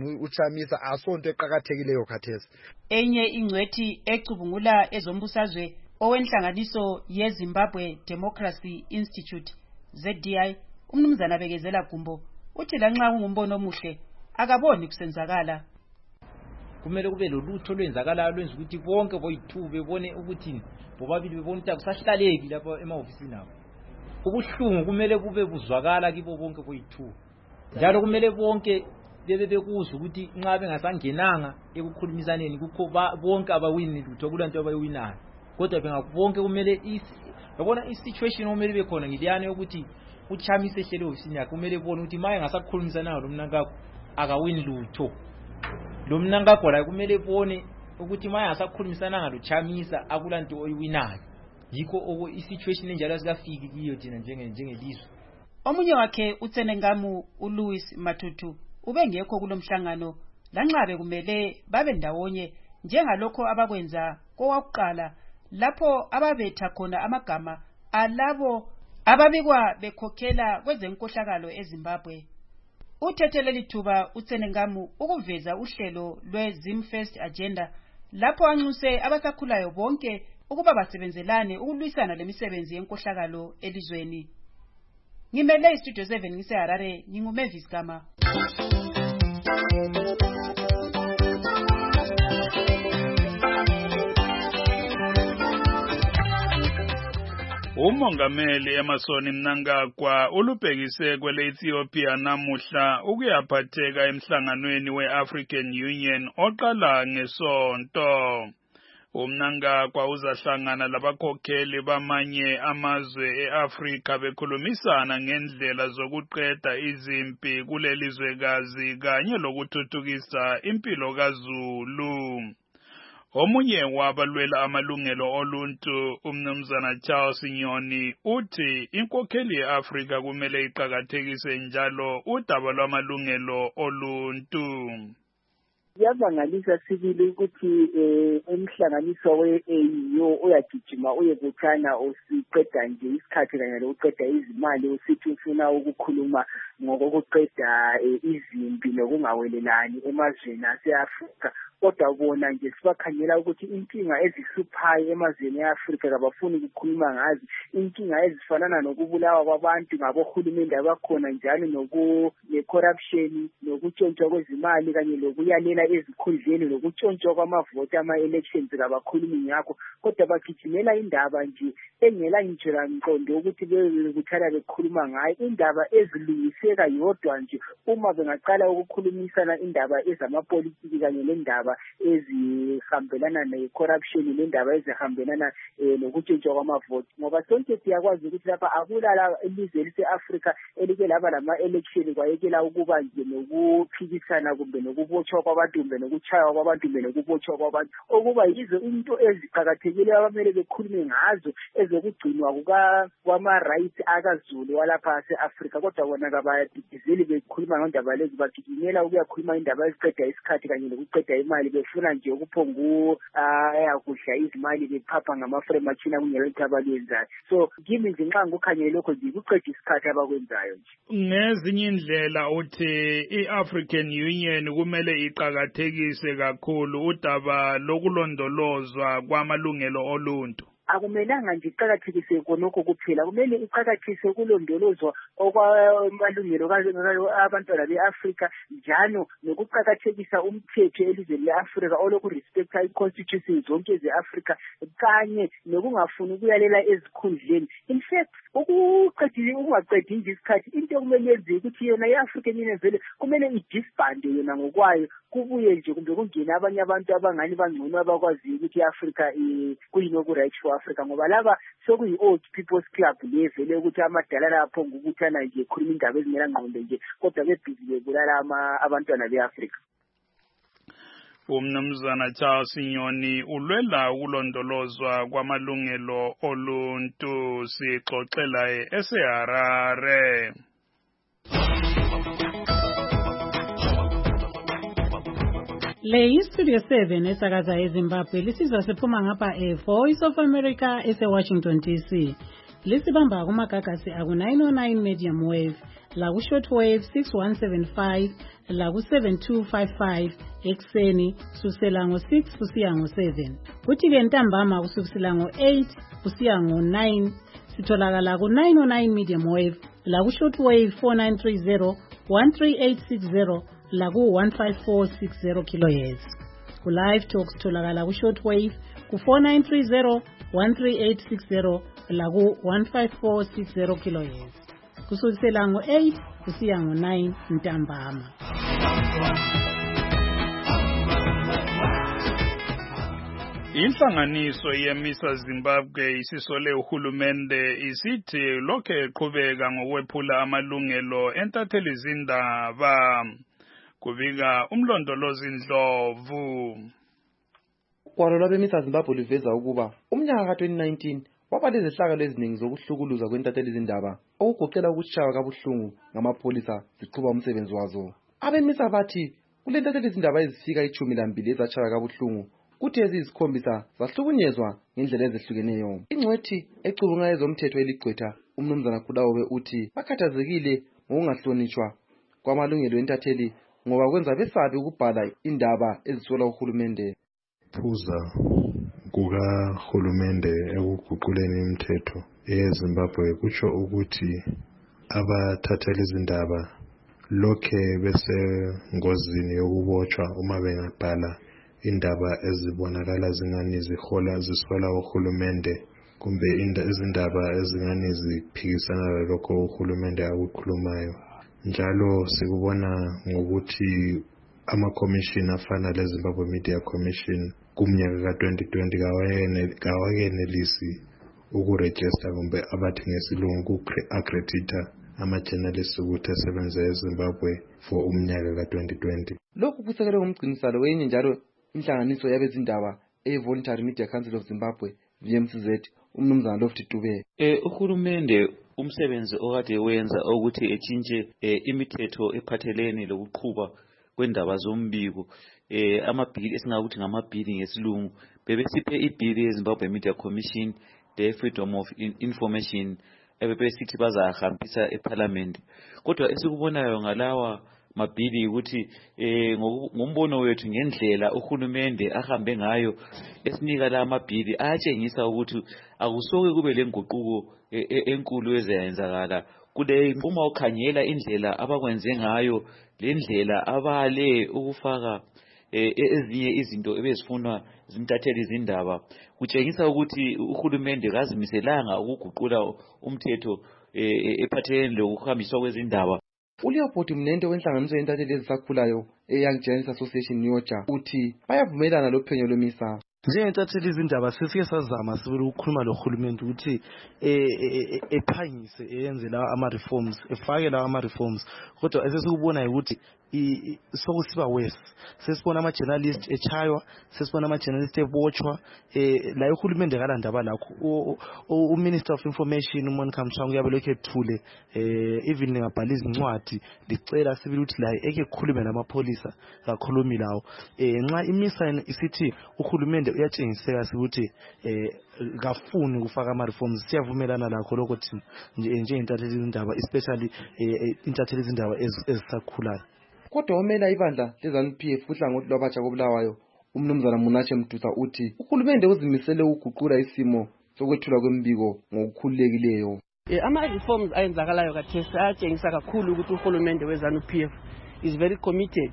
[SPEAKER 25] ukuchamisa asonto eqhakathekileyo khathesi.
[SPEAKER 22] Enye ingcwethi ecubungula ezombusazwe owenhlanganiso yeZimbabwe Democracy Institute ZDI umnumzana Bekezela Gumbo uthi lanxa kungumbono omuhle akaboni kusenzakala.
[SPEAKER 20] Kumele kube lolutho lwenzakalayo lwenza ukuthi bonke boyi2 bebone ukuthi bobabili bebona ukuthi akusahlaleki lapha emahofisini abo. Ubuhlungu kumele kube buzwakala kibo bonke boyi2. Njalo kumele bonke bebe bekuzwa ukuthi nxa bengasangenanga ekukhulumisaneni kukho bonke abawini lutho kulanto abayiwinayo. Kodwa bengakubonke kumele yabona isituation kumele bekhona ngiliyane ukuthi uchamise ehlele ofisini yakhe kumele ubone ukuthi maye ngasakukhulumisana lomnankakho akawini lutho. Lo mnankakho la kumele bone ukuthi maye ngasakukhulumisana ngaloChamisa akulanto oyiwinayo. Yikho isituation enjalo sikafiki kiyo thina njengelizwe.
[SPEAKER 22] Omunye wakhe uTsenengamu uLouis Matutu ubengekho kulomhlangano lanxa bekumele babe ndawonye njengalokho abakwenza kowakuqala lapho ababetha khona amagama alabo ababikwa bekhokhela kwezenkohlakalo eZimbabwe. Uthetheleli thuba uTsenengamu ukuveza uhlelo lweZimfirst agenda lapho anxuse abasakhulayo bonke ukuba basebenzelane ukulwisana lemisebenzi yenkohlakalo elizweni. Ngimele iStudio 7 ngiseHarare nginguMavis Gama.
[SPEAKER 1] Umongameli Emmerson Mnangagwa ulubhekise kwele Ethiopia namuhla ukuyaphatheka emhlanganweni weAfrican Union oqala ngesonto. Mnangagwa uzahlangana labakhokheli bamanye amazwe eAfrika bekhulumisana ngendlela zokuqeda izimpi kulelizwekazi kanye lokuthuthukisa impilo kaZulu. Omunye wabalwela amalungelo oluntu umnumzana Charles Nyoni uthi inkokheli yeAfrika kumele iqhakathekise njalo udaba lwamalungelo oluntu.
[SPEAKER 21] Yabangalisa sibili ukuthi emhlanganiso we-AU uyagijima uyebuthana usiqeda nje isikhathi kanye lokuqeda izimali usithi ufuna ukukhuluma ngokuqeda izimpi nokungawelelani emazweni aseAfrika. Kodwa bona nje sibakhangela ukuthi inkinga ezihluphayo emazweni eAfrika kabafuni ukukhuluma ngazo, inkinga ezifanana nokubulawa kwabantu ngabohulumende abakhona njalo ne-corruption nokutshontshwa kwezimali kanye lokuyalela ezikhundleni nokutshontshwa kwamavoti ama-elections kabakhulumi ngakho. Kodwa bagijimela indaba nje engela ngitsho mqondo ukuthi bekuthana bekhuluma ngayo, indaba ezilungiseka yodwa nje uma bengaqala ukukhulumisana indaba ezamapolitiki kanye nendaba ezihambelana ne-corruption nendaba ezihambelana nokutshintshwa kwamavoti. Ngoba sonke siyakwazi ukuthi lapha akulala ilizwe lise-Afrika elike laba lama-election kwayekela ukuba nje nokuphikisana kumbe nokubotshwa kwabantu kumbe nokuchaywa kwabantu kumbe nokubotshwa kwabantu, okuba yizo into eziqhakathekileyo abamele bekhulume ngazo ezokugcinwa kwama-rights akaZulu walapha ase-Afrika. Kodwa bona kabayadidizeli bekhuluma ngendaba lezi, bagijimela ukuyakhuluma indaba eziqeda isikhathi kanye nokuqeda imali, befuna nje yakudla izimali bephapha ngamafremachina kungelokhu abalwenzayo. So kimi nje nxa ngukhangele lokho nje kuqeda isikhathi abakwenzayo nje.
[SPEAKER 1] Ngezinye indlela uthi i-African Union kumele iqhakathekise kakhulu udaba lokulondolozwa kwamalungelo oluntu.
[SPEAKER 21] Akumelanga nje iqhakathekise konokho kuphela, kumele iqhakathise ukulondolozwa okwamalungelo abantwana be-Afrika njalo nokuqhakathekisa umthetho elizweni le-Afrika olokurespecta i-constitution zonke ze-Afrika kanye nokungafuni ukuyalela ezikhundleni. In fact ukungaqedi nje isikhathi into okumele yenziwe ukuthi yona i-African Union vele kumele idisbande yona ngokwayo, kubuye nje kumbe kungene abanye abantu abangani bangcono abakwaziyo ukuthi i-Afrika kuyini oku-right for Africa, ngoba laba sokuyi-old people's club le vele ukuthi amadala lapho ngokuthana nje khuluma indaba ezingela ngqondo nje kodwa bebhizi bebulala abantwana be-Afrika.
[SPEAKER 1] Umnumzana Charles Nyoni ulwela ukulondolozwa kwamalungelo oluntu. Sixoxela eseHarare.
[SPEAKER 2] Le iStudio 7 esakaza eZimbabwe lisizwa siphuma ngapha Voice of America ese Washington DC. Lisibamba kumagagasi aku 909 medium wave laku-shortwave 6175 laku-7255 ekuseni kusukela ngo-6 kusiya ngo-7 kuthi-ke ntambama kusukela ngo-8 kusiya ngo-9 sitholakala ku-909 medium wave laku-shortwave 4930 13860 laku-15460 kilohertz ku-live talk sitholakala ku-shortwave ku-4930 13860 laku-15460 kilohertz kusukela ngo-8 kusiya ngo-9 ntambama.
[SPEAKER 6] Inhlanganiso yemisa Zimbabwe isisole uhulumende isithi lokho eqhubeka ngokwephula amalungelo entatheli zindaba kubika umlondolozi Ndlovu.
[SPEAKER 23] Ukwalo lwabemisa Zimbabwe luveza ukuba umnyaka ka-2019 waba lezehlakalo eziningi zokuhlukuluza kwentatheli zindaba okugoqela ukushaywa kabuhlungu ngamapholisa ziqhuba umsebenzi wazo. Abemisa bathi kule ntatheli zindaba ezifika 12 ezashaywa kabuhlungu kuthi eziyisikhombisa zahlukunyezwa ngendlela ezehlukeneyo. Ingcwethi ecubunga ezomthetho eligqwetha umnumzana Kudawobe uthi bakhathazekile ngokungahlonitshwa kwamalungelo entatheli ngoba kwenza besabe ukubhala indaba ezisola uhulumende.
[SPEAKER 7] Phuza kukahulumende ekuguquleni imithetho eZimbabwe kutsho ukuthi abathatheli izindaba lokhe bese ngozini yokubotshwa uma bengabhala indaba ezibonakala zingani zisola uhulumende kumbe izindaba ezingani ziphikisana lalokho uhulumende akukhulumayo. Njalo sikubona ngokuthi ama-commission afana leZimbabwe Media Commission kumnyaka ka-2020 kawakenelisi ukurejista kumbe abathi ngesilungu ku-accredita ama-journalists ukuthi asebenze eZimbabwe for umnyaka ka-2020.
[SPEAKER 23] Lokhu kusekelwe ngumgcinisalo wenye njalo inhlanganiso yabezindaba e-Voluntary Media Council of Zimbabwe VMCZ umnumzana Lofty Dube.
[SPEAKER 8] Uhulumende umsebenzi okade wenza ukuthi etshintshe imithetho ephathelene lokuqhuba kwendaba zombiko amabhili esingakuthi ngamabhili ngesilungu bebesiphe ibhili yeZimbabwe Media Commission the Freedom of Information ebebesithi bazahambisa eParliament kodwa esikubonayo ngalawa mabhili ukuthi ngombono wethu ngendlela uhulumende ahambe ngayo esinika la mabhili ayatshengisa ukuthi akusoke kube lenguquko enkulu ezayenzakala kule uma ukhangela indlela abakwenze ngayo lendlela abale ukufaka ezinye izinto ebezifunwa zintatheli zindaba kutshengisa ukuthi uhulumende kazimiselanga ukuguqula umthetho ephathelene lokuhambiswa kwezindaba.
[SPEAKER 23] uLeopold Mnente wenhlanganiso yentatheli ezisakhulayo eYoung Journalists Association Nyoja uthi bayavumelana lophenyo lwemisa.
[SPEAKER 9] Njengentatheli izindaba sifike sazama sibule ukukhuluma lohulumende ukuthi ephangise eyenze lawa ama-reforms efake lawa ama-reforms kodwa esesikubona ukuthi sokusiba worse sesibona ama-journalist echaywa sesibona ama-journalist ebotshwa la uhulumende kalandaba lakho uMinister of Information uMonica Mthwangu uyabe lokhu ethule even ngabhala izincwadi licela sibili ukuthi la eke khulume namapholisa kakhulumi lawo nxa imisa isithi uhulumende uyatshengiseka ukuthi kafuni kufaka ama-reforms siyavumelana lakho lokho thina njengentatheli izindaba especially intatheli izindaba ezisakhulayo.
[SPEAKER 23] Kodwa omela ibandla leZANU-PF uhlangothi lwabatsha koBulawayo umnumzana Munache Mduta uthi uhulumende uzimisele ukuguqula isimo sokwethula kwembiko ngokukhululekileyo.
[SPEAKER 11] Ama-reforms ayenzakalayo kathesi ayatshengisa kakhulu ukuthi uhulumende weZANU-PF is very committed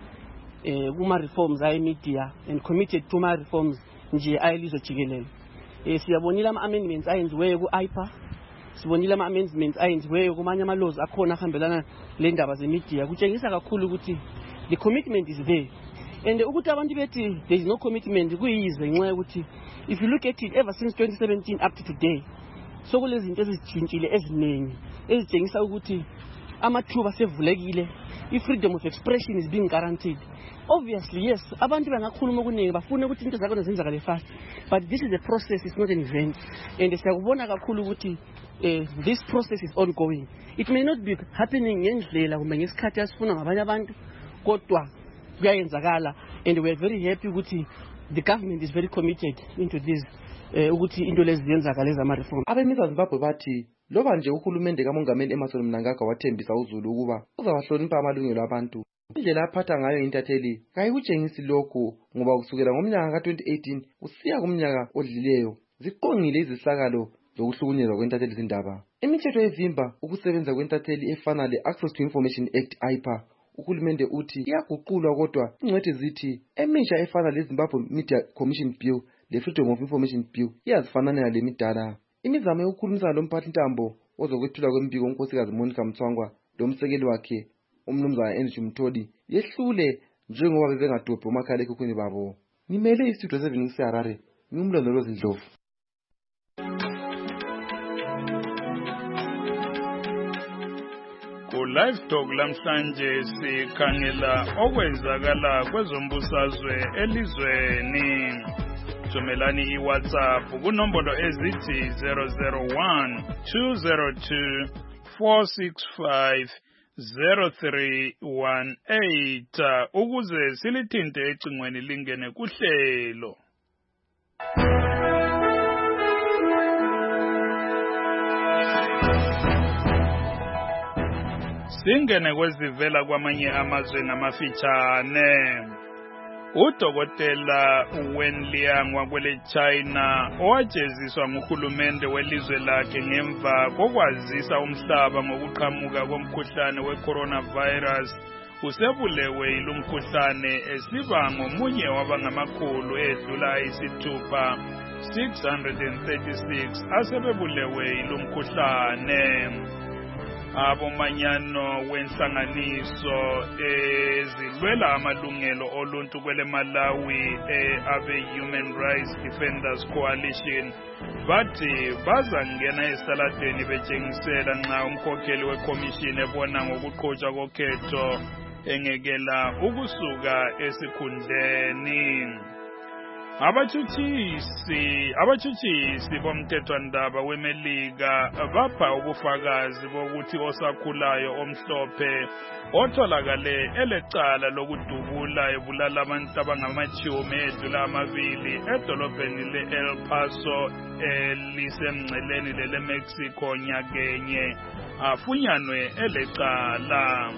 [SPEAKER 11] kuma-reforms aye-media and committed to ma-reforms nje ayelizwe jikelele. Siyabonile ama-amendments ayenziweyo ku-IPA sibonile ama-amendments ayenziweyo kumanye ama-laws akhona ahambelana le ndaba ze-media kutshengisa kakhulu ukuthi the commitment is there and ukuthi abantu bethi there is no commitment kuyize ngenxa yokuthi if you look at it ever since 2017 up to today sokulezinto ezijintshile eziningi ezitshengisa ukuthi amathuba sevulekile i-freedom of expression is being guaranteed. Obviously yes abantu bangakhuluma okuningi bafuna ukuthi into zakhona zenzakale fast but this is a process, it's not an event and siyakubona kakhulu ukuthi this process is ongoing. It may not be happening ngendlela kumbe ngesikhathi asifuna ngabanye abantu kodwa kuyayenzakala and we are very happy ukuthi the government is very committed into this ukuthi into lezi ziyenzakala ezama-reform.
[SPEAKER 23] Abemisa Zimbabwe bathi loba nje uhulumende kamongameli Emmerson Mnangagwa wathembisa uZulu ukuba uzawahlonipha amalungelo abantu. Indlela aphatha ngayo intatheli kayikutshengisi lokhu ngoba kusukela ngomnyaka ka-2018 kusiya kumnyaka odlileyo ziqongile izihlakalo zokuhlukunyezwa kwentatheli zindaba. Imithetho evimba ukusebenza kwentatheli efana le-Access to Information Act IPA uhulumende uthi iyaguqulwa kodwa ingcwethi zithi emisha efana le-Zimbabwe Media Commission Bill le-Freedom of Information Bill iyazifananela le midala. Imizamo yokukhulumisana lomphathintambo ozokwethula kwembiko uNkosikazi Monica Mthwangwa lomsekeli wakhe umnumzana Andrew Mtholi yehlule njengoba bebengadobhi omakhalekhukhwini babo. Ngimele istudio 7 kuseHarare, ngimlondolozi Ndlovu.
[SPEAKER 6] Livestock lamhlanje sikhangela okwenzakala kwezombusazwe elizweni. Thumelani iWhatsApp kunombolo ezithi 001 202 465 0318 ukuze silithinte ecingweni lingene kuhlelo. Singene kwezivela kwamanye amazwe namafitshane. Udokotela Wen Liang wakwele China owajeziswa nguhulumende welizwe lakhe ngemva kokwazisa umhlaba ngokuqhamuka komkhuhlane we-coronavirus usebulewe ilumkhuhlane esiba ngomunye wabangamakhulu edlula isithupha 636 asebebulewe ilumkhuhlane. Abomanyano wenhlanganiso ezilwela amalungelo oluntu kwele Malawi abe Human Rights Defenders Coalition bathi bazangena esaladeni betshengisela nxa umkhokheli wekomishini ebona ngokuqhutshwa kokhetho engekela ukusuka esikhundleni. Abatshutshisi bomthethwandaba weMelika bapha ubufakazi bokuthi osakhulayo omhlophe otholakale elecala lokudubula ebulala abantu abangamatshumi edlula amabili edolobheni le-El Paso elisemngceleni lele-Mexico nyakenye afunyanwe elecala.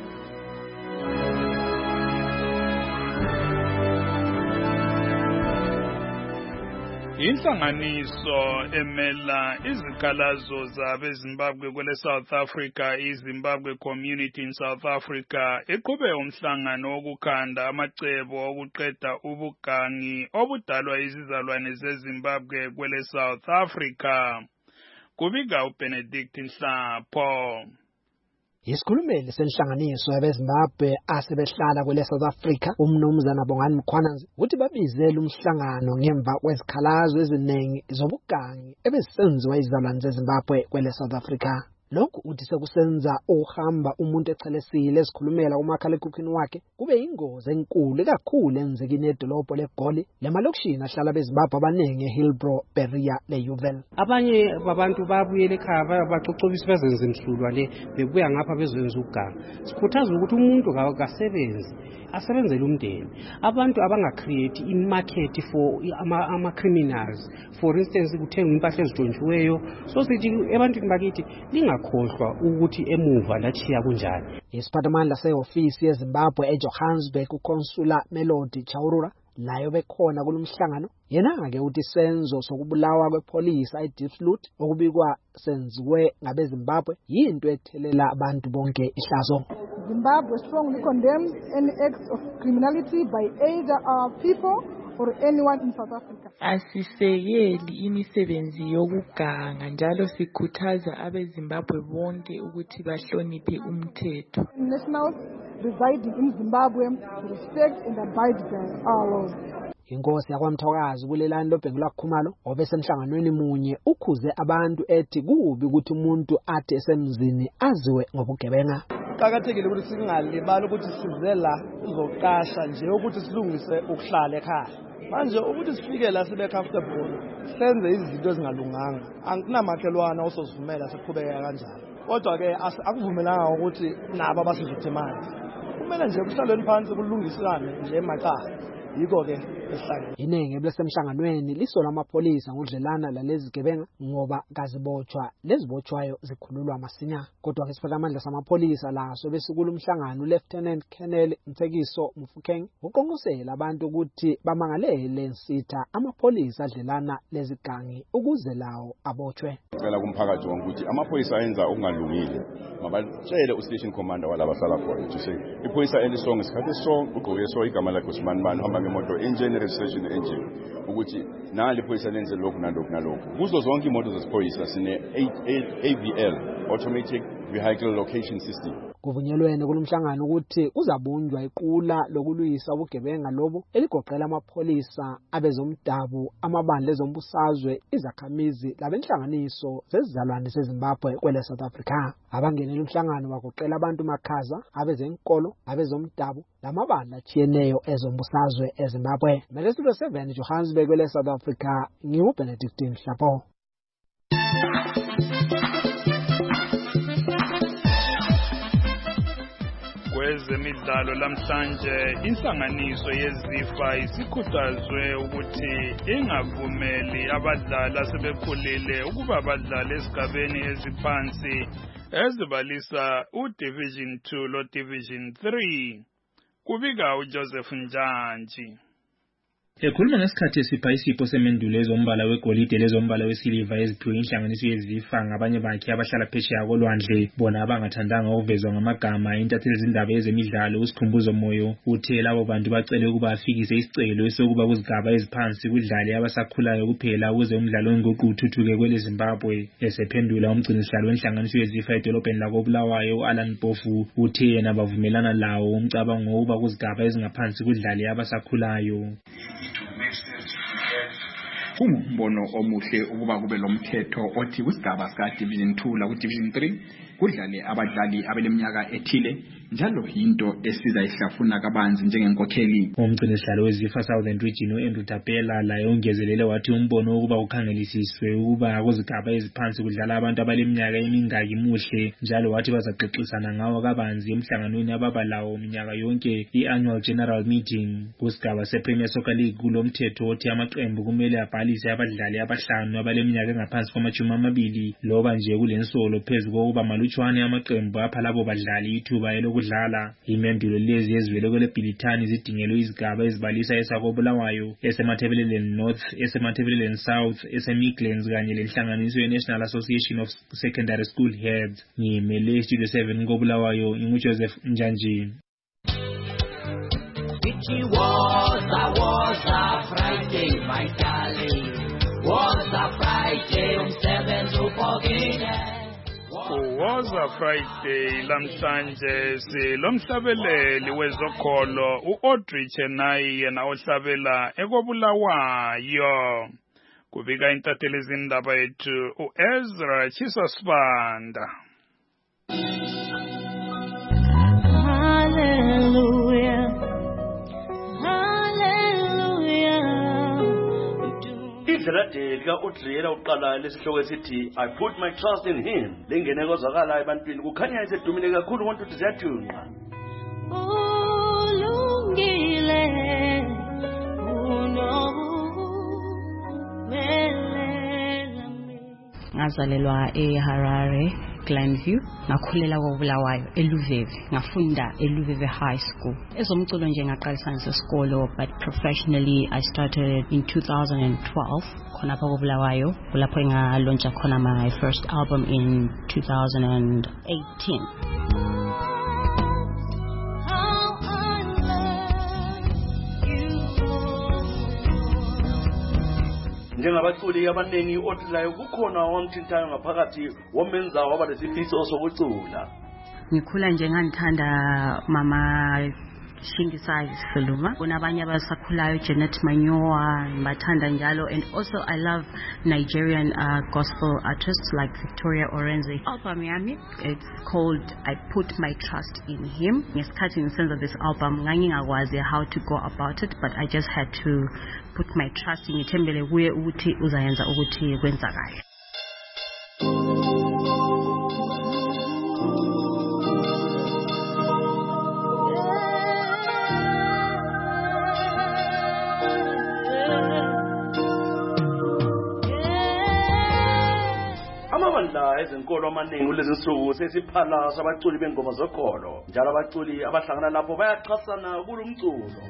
[SPEAKER 6] Inhlanganiso emela izikhalazo zabeZimbabwe kwele South Africa, iZimbabwe Community in South Africa, iqhube umhlangano wokukhanda amacebo okuqeda ubugangi obudalwa izizalwane zeZimbabwe kwele South Africa. Kubika uBenedict Nhlapho.
[SPEAKER 3] Isikhulumeli senhlanganiso yabeZimbabwe asebehlala kwele South Africa umnumzana Bongani Mkhwanazi uthi babizele umhlangano ngemva kwezikhalazo eziningi zobugangi ebesenziwa izizalwane zeZimbabwe kwele South Africa. Lokhu uthi sekusenza uhamba umuntu echelesile esikhulumela kumakhalekhukhwini wakhe kube ingozi enkulu kakhulu enzekini edolobho leGoli lemalokishini ahlala beZimbabwe abaningi eHillbrow, Berea leUville.
[SPEAKER 10] Abanye babantu babuyele ekhaya bacocobisa bezenza imsulwa le bebuya ngapha bezenza uganga. Sikhuthaza ukuthi umuntu akasebenzi asebenzele umndeni. Abantu abangacreate imarket for ama-criminals, for instance kuthenga impahla ezidontshiweyo, so sithi ebantwini bakithi lingakhohlwa ukuthi emuva lachiya kunjani.
[SPEAKER 3] Isiphathamandla sehofisi yeZimbabwe eJohannesburg uConsula Melody Chaurura layo bekhona kulomhlangano yena-ke uthi isenzo sokubulawa kwepolisa eDiepsloot okubikwa senziwe ngabeZimbabwe yinto ethelela abantu bonke ihlazo.
[SPEAKER 12] Zimbabwe strongly condemns any acts of criminality by either our people or anyone in South Africa.
[SPEAKER 13] Asisekeli imisebenzi yokuganga njalo sikhuthaza abeZimbabwe bonke ukuthi bahloniphe umthetho.
[SPEAKER 12] Nationals residing in Zimbabwe respect and abide by our laws.
[SPEAKER 3] Inkosi yakwaMthokazi kulelani lobhengula Khumalo obesemhlanganweni munye ukhuze abantu ethi kubi ukuthi umuntu athi esemzini aziwe ngobugebenga.
[SPEAKER 15] Kuqakathekile ukuthi singalibali ukuthi size la uzoqasha nje ukuthi silungise ukuhlala ekhaya. Manje ukuthi sifike la sibe comfortable senze izinto ezingalunganga anginamakhelwana osozivumela siqhubeka kanjalo. Kodwa ke akuvumelanga ukuthi nabo abasizithe manje. Kumele nje kuhlalweni phansi kulungisane nje emakhaya. Yiko ke
[SPEAKER 3] esihlangene. Iningi blesemhlanganweni lisola amapholisa ngudlelana lalezi gebenga ngoba kazibotshwa lezibotshwayo zikhululwa masinya. Kodwa ke isiphakamandla samapholisa laso besikulu umhlangano Lieutenant Colonel Mthekiso Mufokeng uqonqosela abantu ukuthi bamangalele nsitha amapholisa adlelana lezigangi ukuze lawo abotshwe.
[SPEAKER 4] Ngicela kumphakathi wonke ukuthi amapholisa ayenza okungalungile mabatshele ustation commander walaba hlala khona ukuthi ipholisa elisonke isikhathi sonke ugqoke so igama lakhe Usman Mani uhamba ngemoto engine registration engine ukuthi nali ipholisa lenze lokhu nalokhu kuzo zonke imoto zesipholisa sine AVL automatic vehicle location system.
[SPEAKER 3] Kuvunyelwene kulomhlangano ukuthi uzabunjwa iqula lokulwisa ubugebenga lobo eligoqela amapholisa abezomdabu amabandla ezombusazwe izakhamizi labenhlanganiso zezizalwane zeZimbabwe kwele South Africa. Abangenela umhlangano bagoqela abantu makhaza abezenkolo abezomdabu lamabandla achiyeneyo ezombusazwe eZimbabwe. Studio 7 Johannesburg kwele South Africa ngiuBenedict Mhlapo.
[SPEAKER 6] Kwezemidlalo lamhlanje inhlanganiso yeZIFA isikhuthazwe ukuthi ingavumeli abadlali asebekhulile ukuba badlale esigabeni eziphansi ezibalisa uDivision 2 lo Division 3. Kubika uJoseph Njanji.
[SPEAKER 14] Ekhuluma ngesikhathi esipha isipho semendulo ezombala wegolide lezombala wesiliva eziphiwe inhlanganiso yeZIFA ngabanye bakhe abahlala phesheya kolwandle bona abangathandanga ukuvezwa ngamagama intatheli zindaba ezemidlalo uSikhumbuzo Moyo uthe labo bantu bacele ukuba afikise isicelo esokuba kuzigaba eziphansi kudlale abasakhulayo kuphela ukuze umdlalo wenguqu uthuthuke kwele Zimbabwe. Esephendula umgcinisihlalo wenhlanganiso yeZIFA edolobheni lakoBulawayo Alan Mpofu uthe yena bavumelana lawo umcabango wokuba kuzigaba ezingaphansi kudlale abasakhulayo.
[SPEAKER 16] Kungumbono omuhle ukuba kube lomthetho othi kusigaba sika Division 2 la ku Division 3 kudlale abadlali abeleminyaka ethile njalo into esiza ihlafuna kabanzi njengenkokheli.
[SPEAKER 14] Umgcinisihlalo weZIFA Southern Region uAndrew Tapela laye ungezelele wathi umbono ukuba ukhangelisiswe ukuba kuzigaba eziphansi kudlala abantu abaleminyaka emingaki muhle njalo wathi bazaxoxisana ngawo kabanzi emhlanganweni ababalawo minyaka yonke iannual general meeting. Kusigaba sePremier Soccer League kulomthetho othi amaqembu kumele abhalise abadlali abahlanu abaleminyaka engaphansi kwama-20 loba nje kulensolo phezu kokuba malutshwane amaqembu apha labo badlali ithuba elokudlala. Imendulo lezi ezivele kwele Bhilithani zidingelwe izigaba ezibalisa esakoBulawayo, esemathebeleleni North, esemathebeleleni South, eseMidlands kanye lenhlanganiso yeNational Association of Secondary School Heads. Ngimele Studio 7 koBulawayo nginguJoseph Njanji.
[SPEAKER 17] Was a Friday, my darling. Was a Friday, umsebenzi uphokile.
[SPEAKER 6] Was a Friday lamhlanje silomhlabeleli wezokholo uAudrey Chenai yena ohlabela ekobulawayo. Kubika intatheli zindaba yethu uEzra Chisosbanda.
[SPEAKER 17] Hallelujah.
[SPEAKER 18] Izirade lika-Audrey uqala lesihloko esithi I put my trust in him lengene kozwakala ebantwini kukhanya esedumile kakhulu ngonto ukuthi ziyathunqa.
[SPEAKER 17] Ulungile ngazalelwa eHarare Glenview ngakhulela koBulawayo eLuveve ngafunda eLuveve High School ezomculo nje ngaqalisa ngesikolo but professionally I started in 2012 khona lapha koBulawayo kulapho ngalauncha khona my first album in 2018.
[SPEAKER 18] Njengabaculi abaningi otilayo kukhona wamthintayo ngaphakathi womenza waba lesifiso sokucula.
[SPEAKER 17] Ngikhula nje ngandithanda mama Shingisayi Siluma kunabanye abasakhulayo Janet Manyoa ngibathanda njalo, and also I love Nigerian gospel artists like Victoria Orenze. Album yami it's called I Put My Trust in Him. Ngesikhathi ngisenza this album ngangingakwazi how to go about it, but I just had to put my trust ngithembele kuye ukuthi uzayenza ukuthi kwenzakale.
[SPEAKER 18] ezenkolo amaningi kulezi nsuku sesiphalasa abaculi bengoma zokholo njalo abaculi abahlangana lapho bayaxhasana kulo mculo.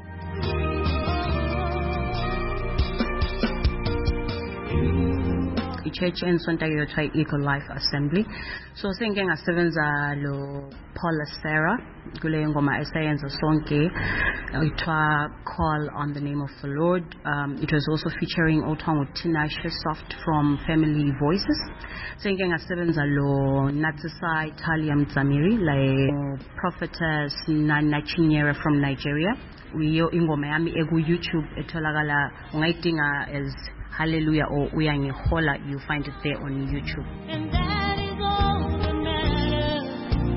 [SPEAKER 17] Church ensonto yothiwa Eagle Life Assembly. So sengike ngasebenza lo Paula Sarah kule ngoma esayenza sonke ithiwa Call on the Name of the Lord. It was also featuring Otong Tinashe Soft from Family Voices. Sengike ngasebenza lo Natsisa Italia Mzamiri like Prophetess Nana Chinyere from Nigeria. Wiyo ingoma yami egu YouTube etholakala ungayidinga as Hallelujah or Uyangi Hola, you find it there on YouTube.
[SPEAKER 5] And that is all that matters.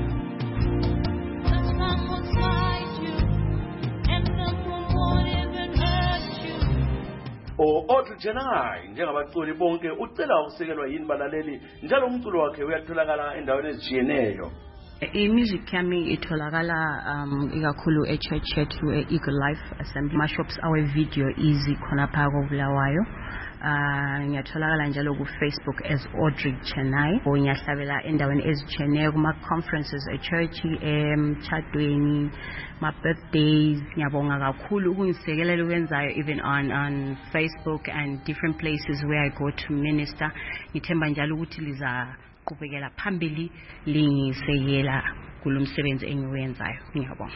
[SPEAKER 5] That someone fight you, and someone won't even hurt you.
[SPEAKER 18] Audrey Chenai njengabaculi bonke ucela ukusekelwa yini balaleli njalo umculo wakhe uyatholakala endaweni ezitshiyeneyo.
[SPEAKER 17] Music yami itholakala ikakhulu echurch yethu Eagle Life Assembly. Mashops our video easy khona phaka koBulawayo. Ngiyatholakala njalo ku Facebook as Audrey Chenai. Ngiyahlabela endaweni ezitshiyeneyo kuma conferences echurch, emchadweni, my birthdays. Ngiyabonga kakhulu ukungisekelela ukwenzayo even on Facebook and different places where I go to minister. Ngithemba njalo ukuthi liza qhubekela phambili lingisekela kulomsebenzi engiwenzayo. Ngiyabonga.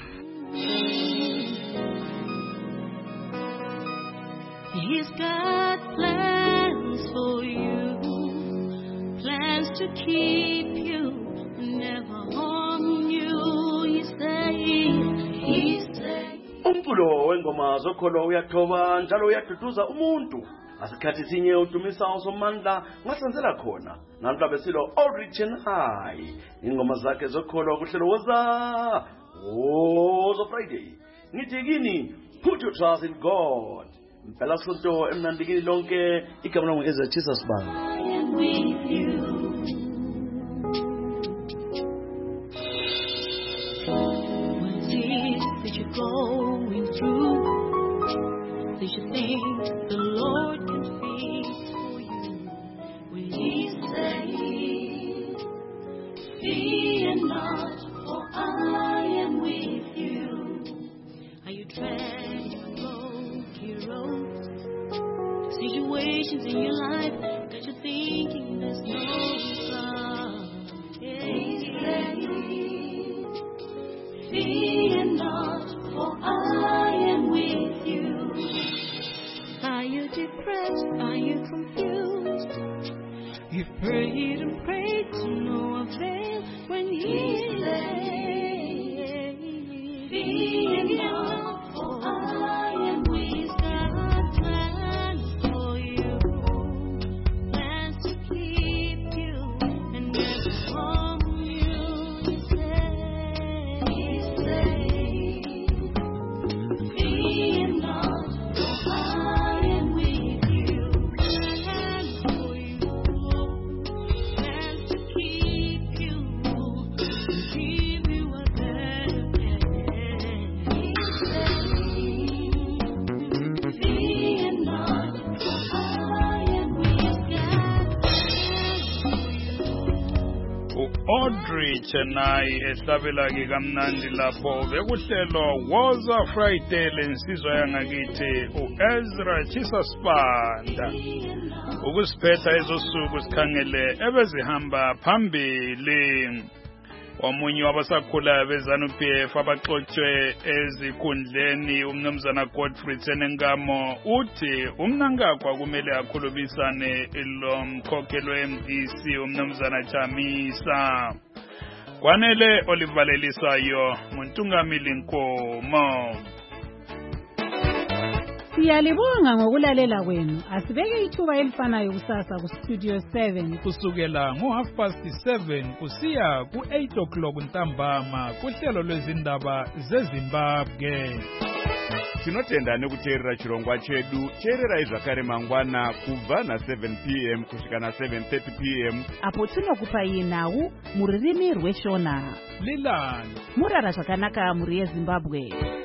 [SPEAKER 5] He's got plans for you, plans to keep you, never harm you. He's saying.
[SPEAKER 18] Umculo wengoma zokholo uyathoba njalo uyaduduza umuntu. Asikhathi sinye udumisa usomandla ngasenzela khona namhla besilo Audrey Chenai ingoma zakhe zokholo kuhlelo woza Friday ngithi kini put your trust in God impela sonto emnandikini lonke igama lonke Jesus bang.
[SPEAKER 5] I am with you. What is it that you're going through? Did you think the Lord can fix for you? When He says, fear not, for I am with you. Are you treading rocky roads? Situations in your life that you're thinking there's no God. He says, fear not, for I am with you. Are you depressed? Are you confused? You've prayed and prayed to no avail when He says, fear not, for I am with God. Plans for you, plans to keep you and never harm you. He says, fear not, for I am with you. Plans for you, plans to keep you, give you a better day. He says, fear not, for I am with God.
[SPEAKER 6] Audrey Chenai ehlabela ke kamnandi lapho bekuhlelo woza Friday lensizwa yangakithi uEzra Chisasibanda ukusiphetha ezosuku sikhangele ebezihamba phambili. Omunye wabasakhulayo beZANU-PF abaxoxwe ezikhundleni umnumzana Godfrey Tsenengamo uthi umnankagwa kumele akhulumisane lomkhokheli weMDC umnumzana Chamisa. Kwanele olivalelisayo Muntungamili Nkomo.
[SPEAKER 2] Siyalibonga ngokulalela kwenu. Asibeke ithuba elifanayo kusasa ku Studio 7
[SPEAKER 6] kusukela ngo7:30 kusiya ku8 ntambama kuhlelo lwezindaba zeZimbabwe.
[SPEAKER 1] Tinotenda nekuteerera chirongwa chedu. Teerera zvakare mangwana kubva na7 p.m. kusvika na7:30 p.m.
[SPEAKER 2] apo tinokupa nawu muririmi rweshona.
[SPEAKER 6] Lilani
[SPEAKER 2] Murara zvakanaka muri yeZimbabwe.